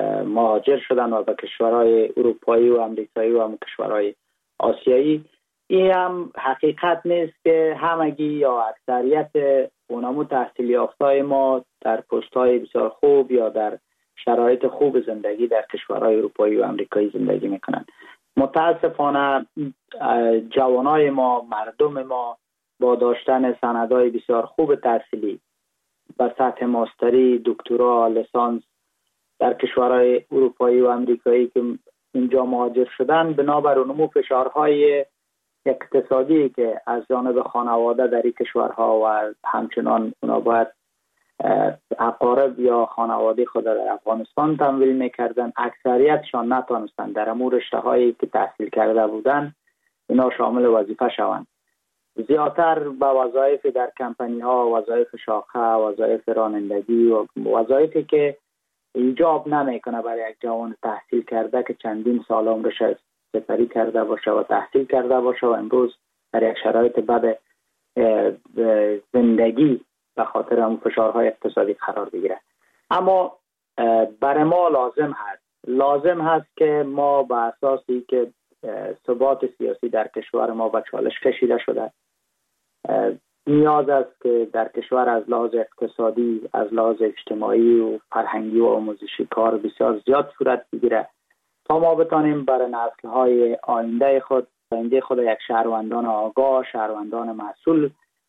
مهاجر شدن و به کشورهای اروپایی و امریکایی و هم کشورهای آسیایی. این هم حقیقت نیست که همگی یا اکثریت اونامو تحصیل یافتای ما در پست‌های بسیار خوب یا در شرایط خوب زندگی در کشورهای اروپایی و امریکایی زندگی میکنن. متاسفانه جوانای ما، مردم ما با داشتن سندهای بسیار خوب تحصیلی به سطح ماستری، دکترا، لیسانس در کشورهای اروپایی و امریکایی که اینجا مهاجر شدن، بنابر نمو فشارهای اقتصادی که از جانب خانواده در این کشورها و همچنان اونا باید اقارب یا خانواده خود در افغانستان تمویل میکردن، اکثریتشان نتونستن در امور رشته‌هایی که تحصیل کرده بودن اینا شامل وظیفه شوند. زیادتر به وظایف در کمپانی ها، وظایف شاخه، وظایف رانندگی و وظایفی که ایجاب نمیکنه برای یک جوان تحصیل کرده که چندین سال عمرش سپری کرده باشه و تحصیل کرده باشه و امروز در یک شرایط بد زندگی به خاطر اون فشارهای اقتصادی قرار بگیره. اما برای ما لازم هست لازم هست که ما به اساسی که ثبات سیاسی در کشور ما به چالش کشیده شده، نیاز است که در کشور از لحاظ اقتصادی، از لحاظ اجتماعی و فرهنگی و آموزشی کار بسیار زیاد صورت بگیره تا ما بتانیم برای نسل‌های آینده خود آینده خود یک شهروندان آگاه، شهروندان مسئول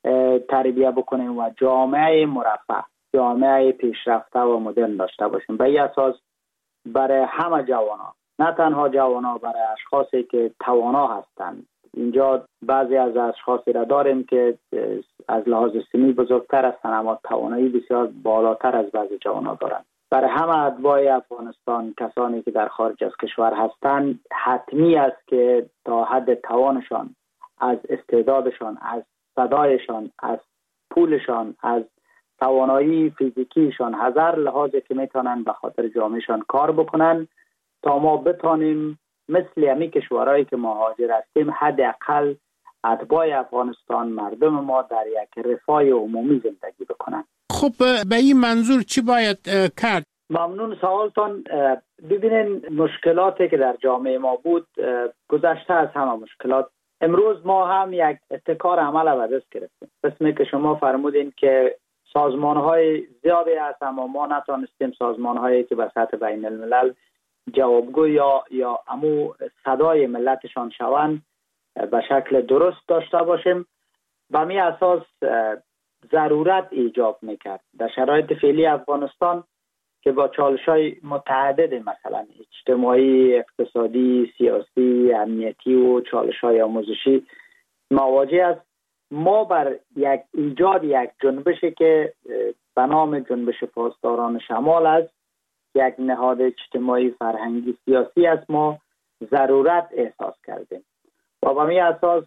تربیت بکنیم و جامعه مرفه، جامعه پیشرفته و مدرن داشته باشیم. به این اساس برای همه جوانان، نه تنها جوانان، برای اشخاصی که توانا هستند. اینجا بعضی از اشخاصی را داریم که از لحاظ سنی بزرگتر هستند اما توانایی بسیار بالاتر از بعضی جوانان دارند. برای همه اتباع افغانستان، کسانی که در خارج از کشور هستند، حتمی است که تا حد توانشان، از استعدادشان، از صدایشان، از پولشان، از توانایی فیزیکیشان، هزار لحاظی که میتونن به خاطر جامعهشان کار بکنن تا ما بتانیم مثل همی کشورهایی که مهاجر هستیم حداقل اتباع افغانستان، مردم ما در یک رفاه عمومی زندگی بکنن. خب به این منظور چی باید کرد؟ ممنون سوالتان. ببینین مشکلاتی که در جامعه ما بود گذشته از همه مشکلات. امروز ما هم یک ابتکار عمل به دست گرفتیم. قسمی که شما فرمودین که سازمان‌های زیادی هست اما ما نتونستیم سازمان‌هایی که به سطح بین الملل جوابگو یا یا امو صدای ملتشان شوند به شکل درست داشته باشیم. به می اساس ضرورت ایجاب میکرد در شرایط فعلی افغانستان که با چالش‌های متعدد مثلا اجتماعی، اقتصادی، سیاسی، امنیتی و چالش‌های آموزشی مواجه است. ما بر یک ایجاد یک جنبشی که به نام جنبش پاسداران شمال است، یک نهاد اجتماعی فرهنگی سیاسی است، ما ضرورت احساس کردیم و به می اساس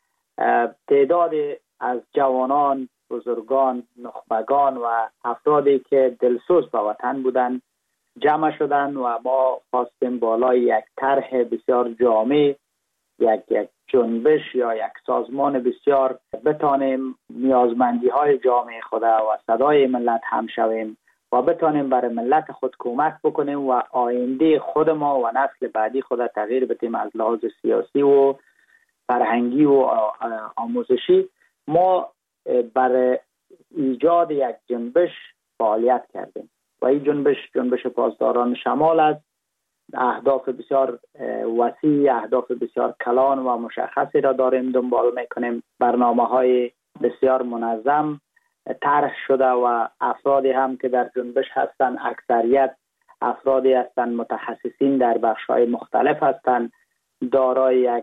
تعداد از جوانان، بزرگان، نخبگان و افرادی که دلسوز به وطن بودند جمع شدند و ما خواستیم بالای یک طرح بسیار جامع، یک یک جنبش یا یک سازمان بسیار بتانیم نیازمندی های جامعه خود و صدای ملت هم شویم و بتانیم برای ملت خود کمک بکنیم و آینده خود ما و نسل بعدی خود تغییر بدیم از لحاظ سیاسی و فرهنگی و آموزشی. ما برای ایجاد یک جنبش فعالیت کردیم و این جنبش جنبش پاسداران شمال است. اهداف بسیار وسیع، اهداف بسیار کلان و مشخصی را داریم دنبال میکنیم. برنامه های بسیار منظم طرح شده و افرادی هم که در جنبش هستند اکثریت افرادی هستند متخصصین در بخش های مختلف هستند، دارای یک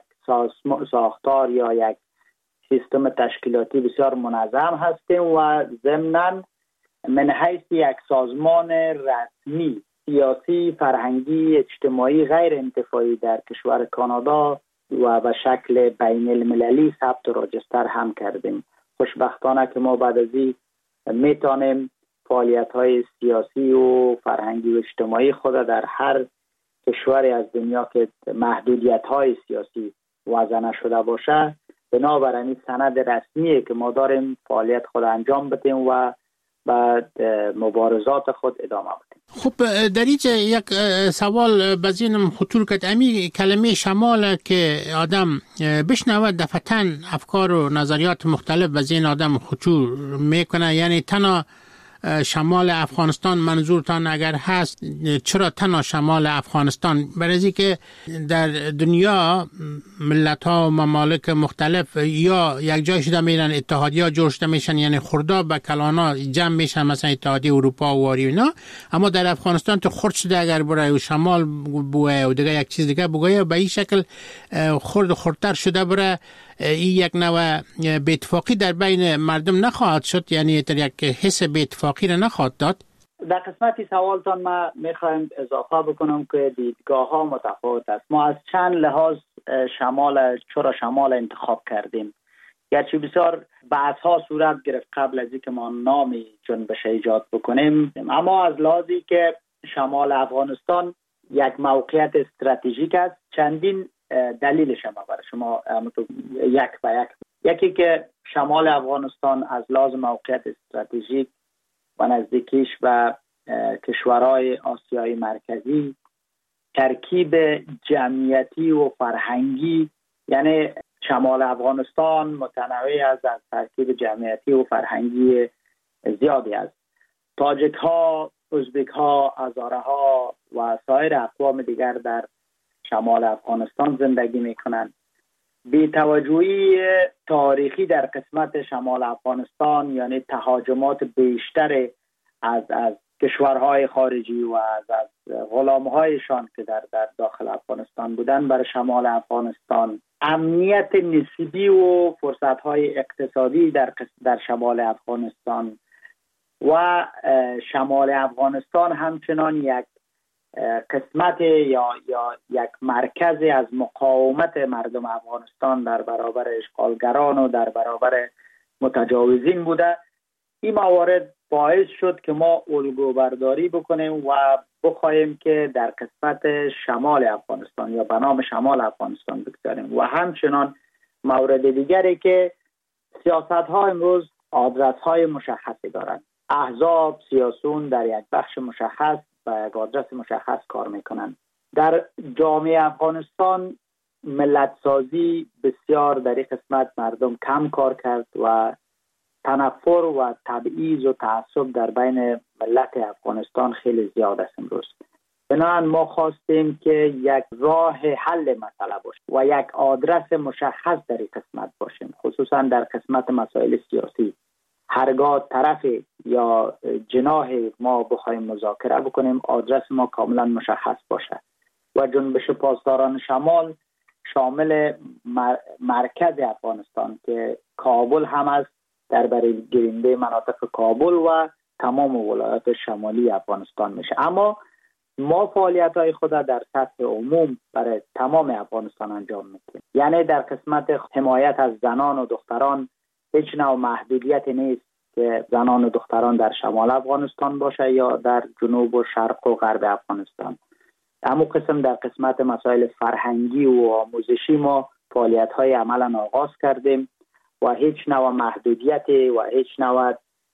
ساختار یا یک سیستم تشکیلاتی بسیار منظم هستیم و ضمناً من حیث یک سازمان رسمی سیاسی، فرهنگی، اجتماعی غیر انتفاعی در کشور کانادا و به شکل بین المللی ثبت و راجستر هم کردیم. خوشبختانه که ما بعد از این میتونیم فعالیت های سیاسی و فرهنگی و اجتماعی خود در هر کشوری از دنیا که محدودیت های سیاسی وضع نشده باشه بنابراین سند رسمیه که ما داریم فعالیت خود انجام بدیم و بعد مبارزات خود ادامه بدیم. خب در اینجا یک سوال بزینم خطور کرد. امی کلمه شمال که آدم بشنود دفتن افکار و نظریات مختلف بزین آدم خطور میکنه، یعنی تنها شمال افغانستان منظورتان اگر هست چرا تنها شمال افغانستان؟ برای که در دنیا ملت ها و ممالک مختلف یا یک جای شده میرن اتحادیه ها جوش میشن، یعنی خوردا به کلانا جمع میشن مثلا اتحادیه اروپا و واری اینا، اما در افغانستان تو خرد شده اگر برای و شمال بوه و دیگه یک چیز دیگه بگویه به این شکل خرد خردتر شده برای این یک نوع بی‌اتفاقی در بین مردم نخواهد شد، یعنی در یک حس بی‌اتفاقی را نخواهد داد. در قسمتی سوالتان ما میخوایم اضافه بکنم که دیدگاه ها متفاوت است. ما از چند لحاظ شمال چرا شمال انتخاب کردیم، گرچه بسیار بحث ها صورت گرفت قبل از اینکه ما نامی جنبش ایجاد بکنیم، اما از لحاظی که شمال افغانستان یک موقعیت استراتژیک است چندین دلیلش هم برای شما یک به یک. یکی که شمال افغانستان از لحاظ موقعیت استراتژیک و نزدیکیش و کشورهای آسیای مرکزی ترکیب جمعیتی و فرهنگی، یعنی شمال افغانستان متنوع از از ترکیب جمعیتی و فرهنگی زیادی است. تاجک ها، ازبک ها، هزاره ها و سایر اقوام دیگر در شمال افغانستان زندگی میکنند بی‌توجهی تاریخی در قسمت شمال افغانستان، یعنی تهاجمات بیشتر از از کشورهای خارجی و از از غلامهایشان که در در داخل افغانستان بودن بر شمال افغانستان، امنیت نسبی و فرصت‌های اقتصادی در در شمال افغانستان و شمال افغانستان همچنان یک قسمت یا یا یک مرکز از مقاومت مردم افغانستان در برابر اشغالگران و در برابر متجاوزین بوده. این موارد باعث شد که ما الگو برداری بکنیم و بخواهیم که در قسمت شمال افغانستان یا به نام شمال افغانستان بگذاریم. و همچنان مورد دیگری که سیاست ها امروز آدرس های مشخصی دارند. احزاب سیاسون در یک بخش مشخص و یک آدرس مشخص کار میکنند. در جامعه افغانستان ملت سازی بسیار در این قسمت مردم کم کار کرد و تنفر و تبعیض و تعصب در بین ملت افغانستان خیلی زیاد است امروز. بنابراین ما خواستیم که یک راه حل مسئله باشه و یک آدرس مشخص در این قسمت باشیم، خصوصا در قسمت مسائل سیاسی. هرگاه طرف یا جناح ما بخوایم مذاکره بکنیم، آدرس ما کاملا مشخص باشه و جنبش پاسداران شمال شامل مرکز افغانستان که کابل هم است، در برای گیرنده مناطق کابل و تمام ولایات شمالی افغانستان میشه. اما ما فعالیت های خود در سطح عموم برای تمام افغانستان انجام میدیم. یعنی در قسمت حمایت از زنان و دختران هیچ نوع محدودیت نیست که زنان و دختران در شمال افغانستان باشه یا در جنوب و شرق و غرب افغانستان. اما قسم در قسمت مسائل فرهنگی و آموزشی ما فعالیت های عملا آغاز کردیم و هیچ نوع محدودیت و هیچ نوع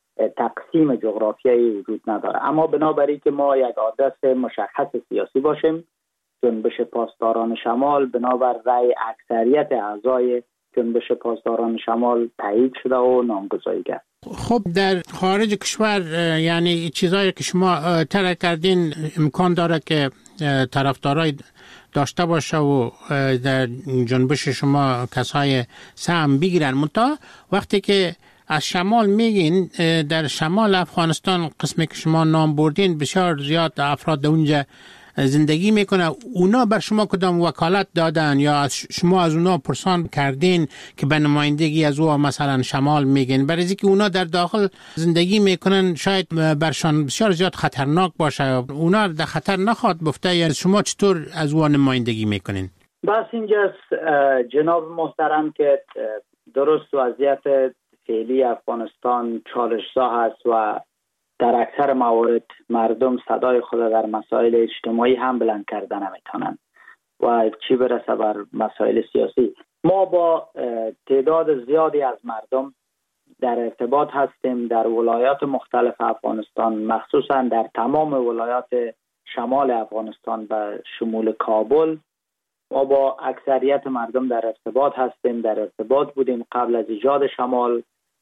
تقسیم جغرافیایی وجود نداره. اما بنابراین که ما یک آدرس مشخص سیاسی باشیم، جنبش پاسداران شمال بنابر رأی اکثریت اعضای جنبش پاسداران شمال تایید شده و نامگذاری کرد. خب در خارج کشور یعنی چیزایی که شما ترک کردین امکان داره که طرفدارای داشته باشه و در جنبش شما کسای سهم بگیرن. منتها وقتی که از شمال میگین، در شمال افغانستان قسمی که شما نام بردین بسیار زیاد افراد اونجا زندگی میکنه. اونا بر شما کدام وکالت دادن یا از شما از اونا پرسان کردین که به نمایندگی از او مثلا شمال میگین؟ برای اینکه اونا در داخل زندگی میکنن شاید برشان بسیار زیاد خطرناک باشه، اونا در خطر نخواد بفته، یا شما چطور از او نمایندگی میکنین؟ بس اینجاست جناب محترم که درست وضعیت فعلی افغانستان چالش‌زا هست و در اکثر موارد مردم صدای خود در مسائل اجتماعی هم بلند کردن نمیتونن و چی برسه بر مسائل سیاسی. ما با تعداد زیادی از مردم در ارتباط هستیم در ولایات مختلف افغانستان، مخصوصا در تمام ولایات شمال افغانستان و شمول کابل. ما با اکثریت مردم در ارتباط هستیم، در ارتباط بودیم قبل از ایجاد شمال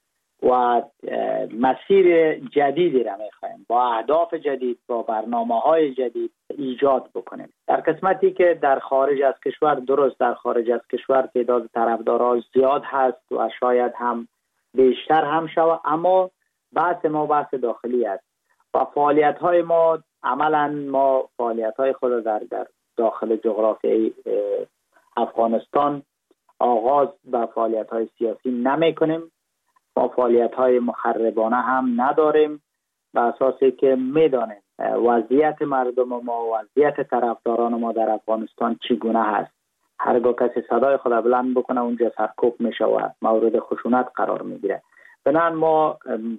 و مسیر جدیدی را می‌خوایم با اهداف جدید، با برنامه‌های جدید ایجاد بکنیم. در قسمتی که در خارج از کشور، درست در خارج از کشور تعداد طرفداران زیاد هست و شاید هم بیشتر هم شود، اما بحث ما بحث داخلی است و فعالیت‌های ما عملاً ما فعالیت‌های خود در در داخل جغرافیای افغانستان آغاز به فعالیت‌های سیاسی نمی‌کنیم. ما فعالیت‌های مخربانه هم نداریم، به اساسی که می‌دانیم وضعیت مردم ما، وضعیت طرفداران ما در افغانستان چگونه هست. هرگاه کسی صدای خود بلند بکنه اونجا سرکوب میشه و مورد خشونت قرار میگیره. بنابراین ما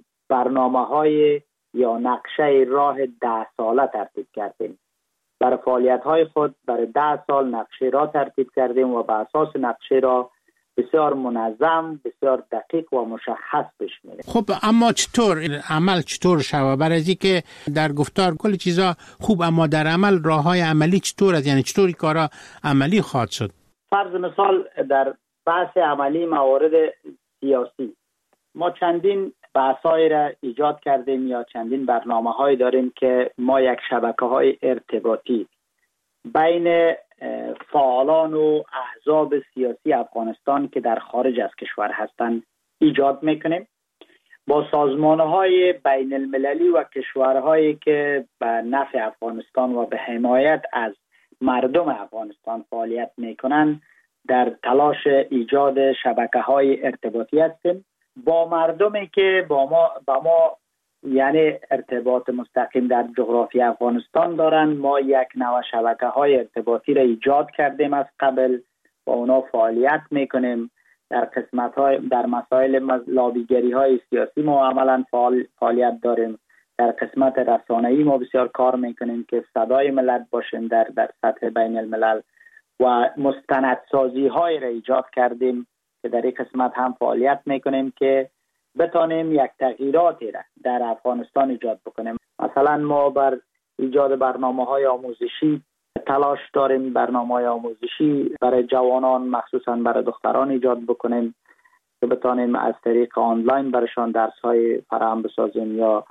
برنامه‌های یا نقشه راه ده ساله ترتیب کردیم. برای فعالیت‌های خود برای ده سال نقشه را ترتیب کردیم و بر اساس نقشه را بسیار منظم، بسیار دقیق و مشخص پیش میره. خب اما چطور عمل چطور شود؟ برای اینکه در گفتار کلی چیزا خوب، اما در عمل راههای عملی چطور است؟ یعنی چطوری کارا عملی خواهد شد؟ فرض مثال در بحث عملی موارد سیاسی ما چندین بحث‌های را ایجاد کردیم یا چندین برنامه‌های داریم که ما یک شبکه‌های ارتباطی بین فعالان و احزاب سیاسی افغانستان که در خارج از کشور هستند ایجاد میکنیم. با سازمانهای بین المللی و کشورهایی که به نفع افغانستان و به حمایت از مردم افغانستان فعالیت میکنن در تلاش ایجاد شبکه‌های ارتباطی هستیم. با مردمی که با ما با ما یعنی ارتباط مستقیم در جغرافی افغانستان دارن، ما یک نوع شبکه‌های ارتباطی را ایجاد کردیم. از قبل با اونا فعالیت میکنیم. در قسمت‌های در مسائل لابیگری‌های سیاسی ما عملاً فعال فعالیت داریم. در قسمت رسانه‌ای ما بسیار کار میکنیم که صدای ملت باشیم در در سطح بین الملل و مستندسازی‌های را ایجاد کردیم که در این قسمت هم فعالیت میکنیم که بتانیم یک تغییراتی را در افغانستان ایجاد بکنیم. مثلا ما بر ایجاد برنامه‌های آموزشی تلاش داریم، برنامه‌های آموزشی برای جوانان مخصوصا برای دختران ایجاد بکنیم که بتانیم از طریق آنلاین برشان درس‌های فراهم بسازیم یا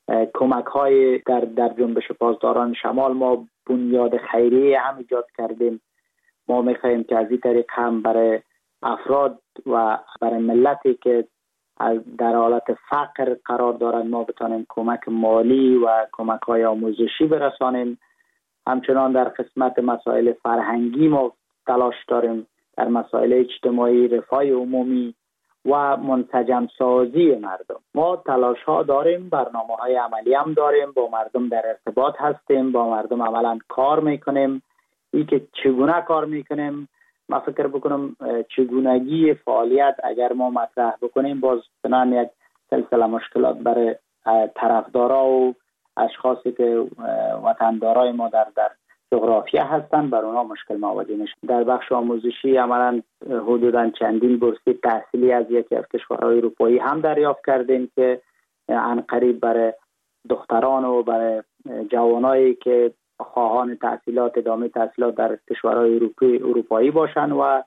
کمک‌های در در جنبش پاسداران شمال. ما بنیاد خیریه هم ایجاد کردیم. ما می‌خواهیم که از این طریق هم برای افراد و برای ملتی که در حالت فقر قرار دارند ما بتانیم کمک مالی و کمک‌های آموزشی برسانیم. همچنان در قسمت مسائل فرهنگی ما تلاش داریم، در مسائل اجتماعی، رفاه عمومی و منسجم سازی مردم. ما تلاش ها داریم، برنامه های عملی هم داریم، با مردم در ارتباط هستیم، با مردم عملا کار میکنیم. این که چگونه کار میکنیم، ما فکر بکنم چگونگی فعالیت اگر ما مطرح بکنیم باز بنان یک سلسله مشکلات برای طرفدارا و اشخاصی که وطندارای ما در در جغرافیا هستند بر اونها مشکل مواجه میشن. در بخش آموزشی عملاً حدوداً چندین بورسیه تحصیلی از یکی از کشورهای اروپایی هم دریافت کردیم که عنقریب برای دختران و برای جوانایی که خواهان تحصیلات ادامه تحصیلات در کشورهای اروپایی اروپایی باشن و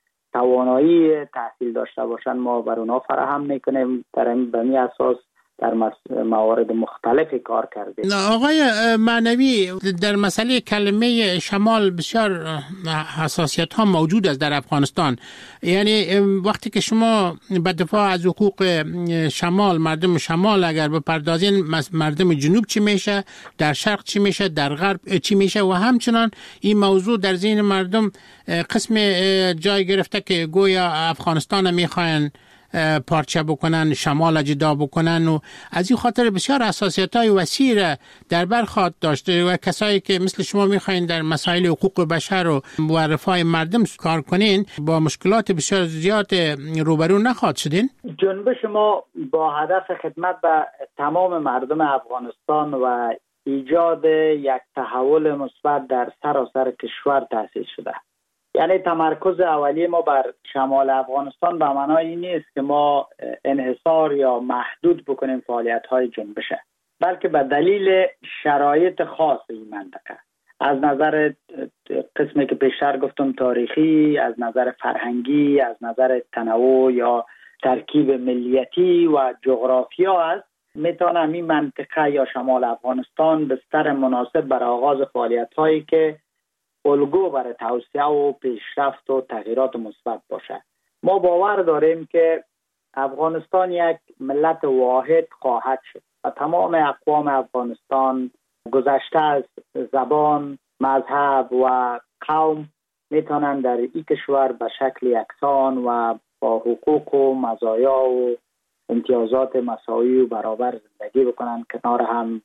توانایی تحصیل داشته باشن ما بر اونها فراهم میکنیم. در این بمی اساس در موارد مختلف کار کردیم. آقای معنوی، در مسئله کلمه شمال بسیار حساسیت ها موجود است در افغانستان. یعنی وقتی که شما به دفاع از حقوق شمال، مردم شمال اگر بپردازین، مردم جنوب چی میشه، در شرق چی میشه، در غرب چی میشه و همچنان این موضوع در ذهن مردم قسم جای گرفته که گویا افغانستان میخواین پارچه بکنن، شمال جدا بکنن و از این خاطر بسیار حساسیت‌های وسیع در بر خواهد داشته و کسایی که مثل شما میخواین در مسائل حقوق بشر و رفاه مردم کار کنین با مشکلات بسیار زیاد روبرو نخواهد شدین. جنبش ما با هدف خدمت به تمام مردم افغانستان و ایجاد یک تحول مثبت در سراسر کشور تأسیس شده. یعنی تمرکز اولیه ما بر شمال افغانستان به معنای این نیست که ما انحصار یا محدود بکنیم فعالیت‌های جنبشه، بلکه به دلیل شرایط خاص این منطقه، از نظر قسمی که پیشتر گفتم تاریخی، از نظر فرهنگی، از نظر تنوع یا ترکیب ملیتی و جغرافیا است، میتونم این منطقه یا شمال افغانستان بستر مناسب برای آغاز فعالیت‌هایی که الگو برای توسعه و پیشرفت و تغییرات مثبت باشه. ما باور داریم که افغانستان یک ملت واحد خواهد شد و تمام اقوام افغانستان گذشته از زبان، مذهب و قوم میتونن در این کشور به شکل یکسان و با حقوق و مزایا و امتیازات مساوی و برابر زندگی بکنن کنار هم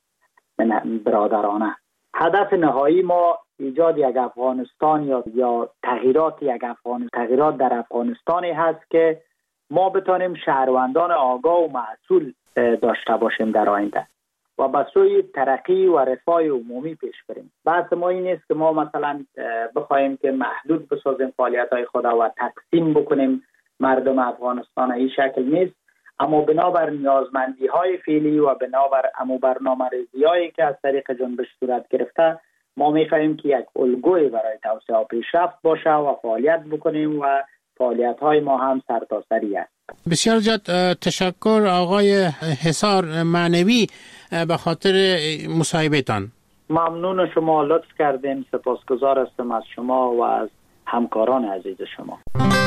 برادرانه. هدف نهایی ما ایجاد یک افغانستان یا یا تغییرات یک افغانستان تغییرات در افغانستانی هست که ما بتانیم شهروندان آگاه و مسئول داشته باشیم در آینده و به سوی ترقی و رفاه عمومی پیش بریم. بحث ما این نیست که ما مثلا بخوایم که محدود بسازیم فعالیت‌های خود و تقسیم بکنیم مردم افغانستان. این شکل نیست، اما بنابر نیازمندی‌های فعلی و بنابر امو برنامه‌ریزی‌هایی که از طریق جنبش صورت گرفته ما می‌خواهیم که یک الگوی برای توسعه و پیشرفت باشه و فعالیت بکنیم و فعالیت‌های ما هم سرتاسری است. بسیار زیاد تشکر آقای حصار معنوی به خاطر مصاحبه‌تان. ممنون شما، لطف کردین. سپاسگزار هستم از شما و از همکاران عزیز شما.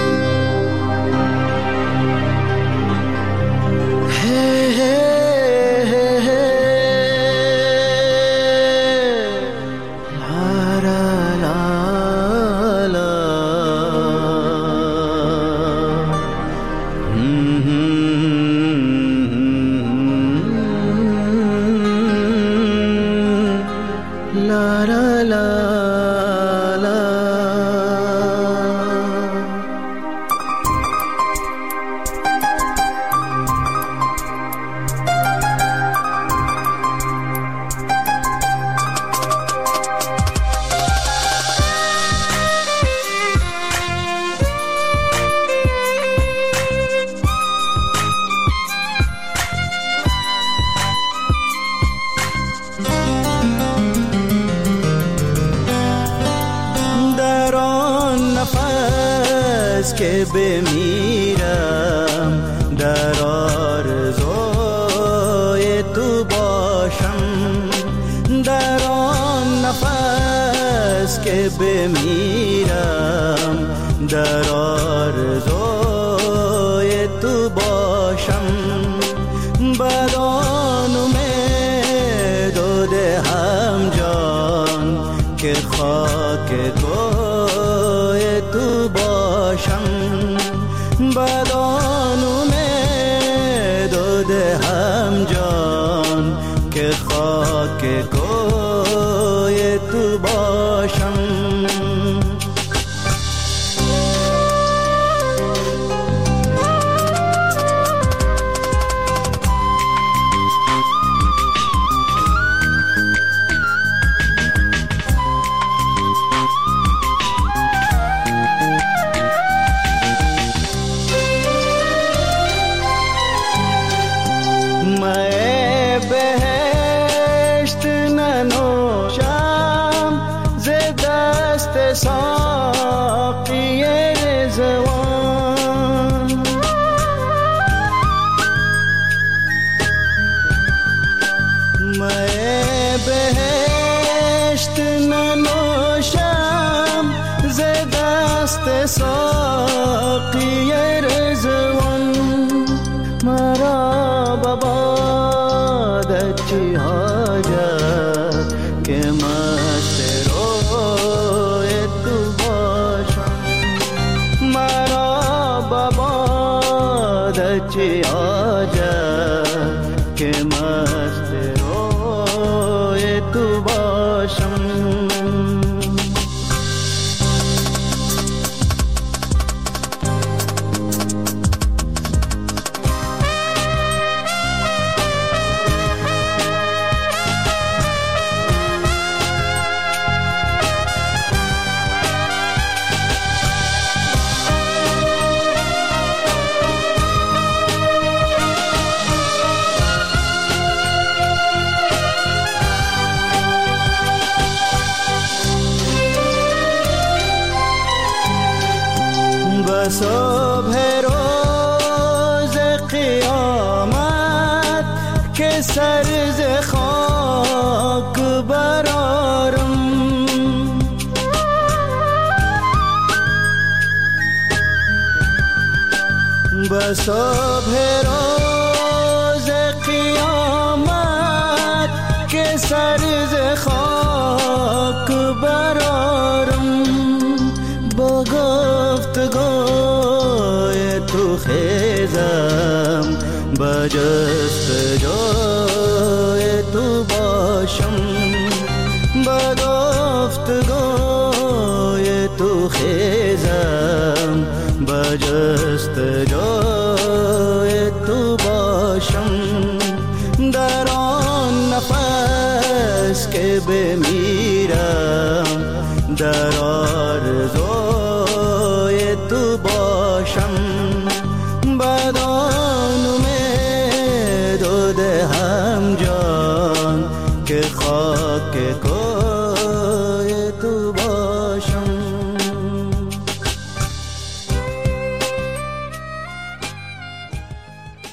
که بمیرم در آرزوی تو باشم، در آن نفس که بمیرم در آرزوی تو باشم، بدان امید و دهم جان که خاک کوی تو باشم، بدان امید و دهم جان که خاک کوی تو باشم. ساقی رضوان میں بہشت ننوشم ز دست ساقی رضوان، مرا ببادت چی حاجت که مست چی آجت که مست روی تو باشم. صبح روز قیامت که سر ز خاک برارم، به صبح روز قیامت که سر ز خاک برارم، با گفتگوی تو خیزم با جستجوی تو باشم، با گفتگوی تو خیزم با جستجوی تو باشم، در آن نفس که بمیرم در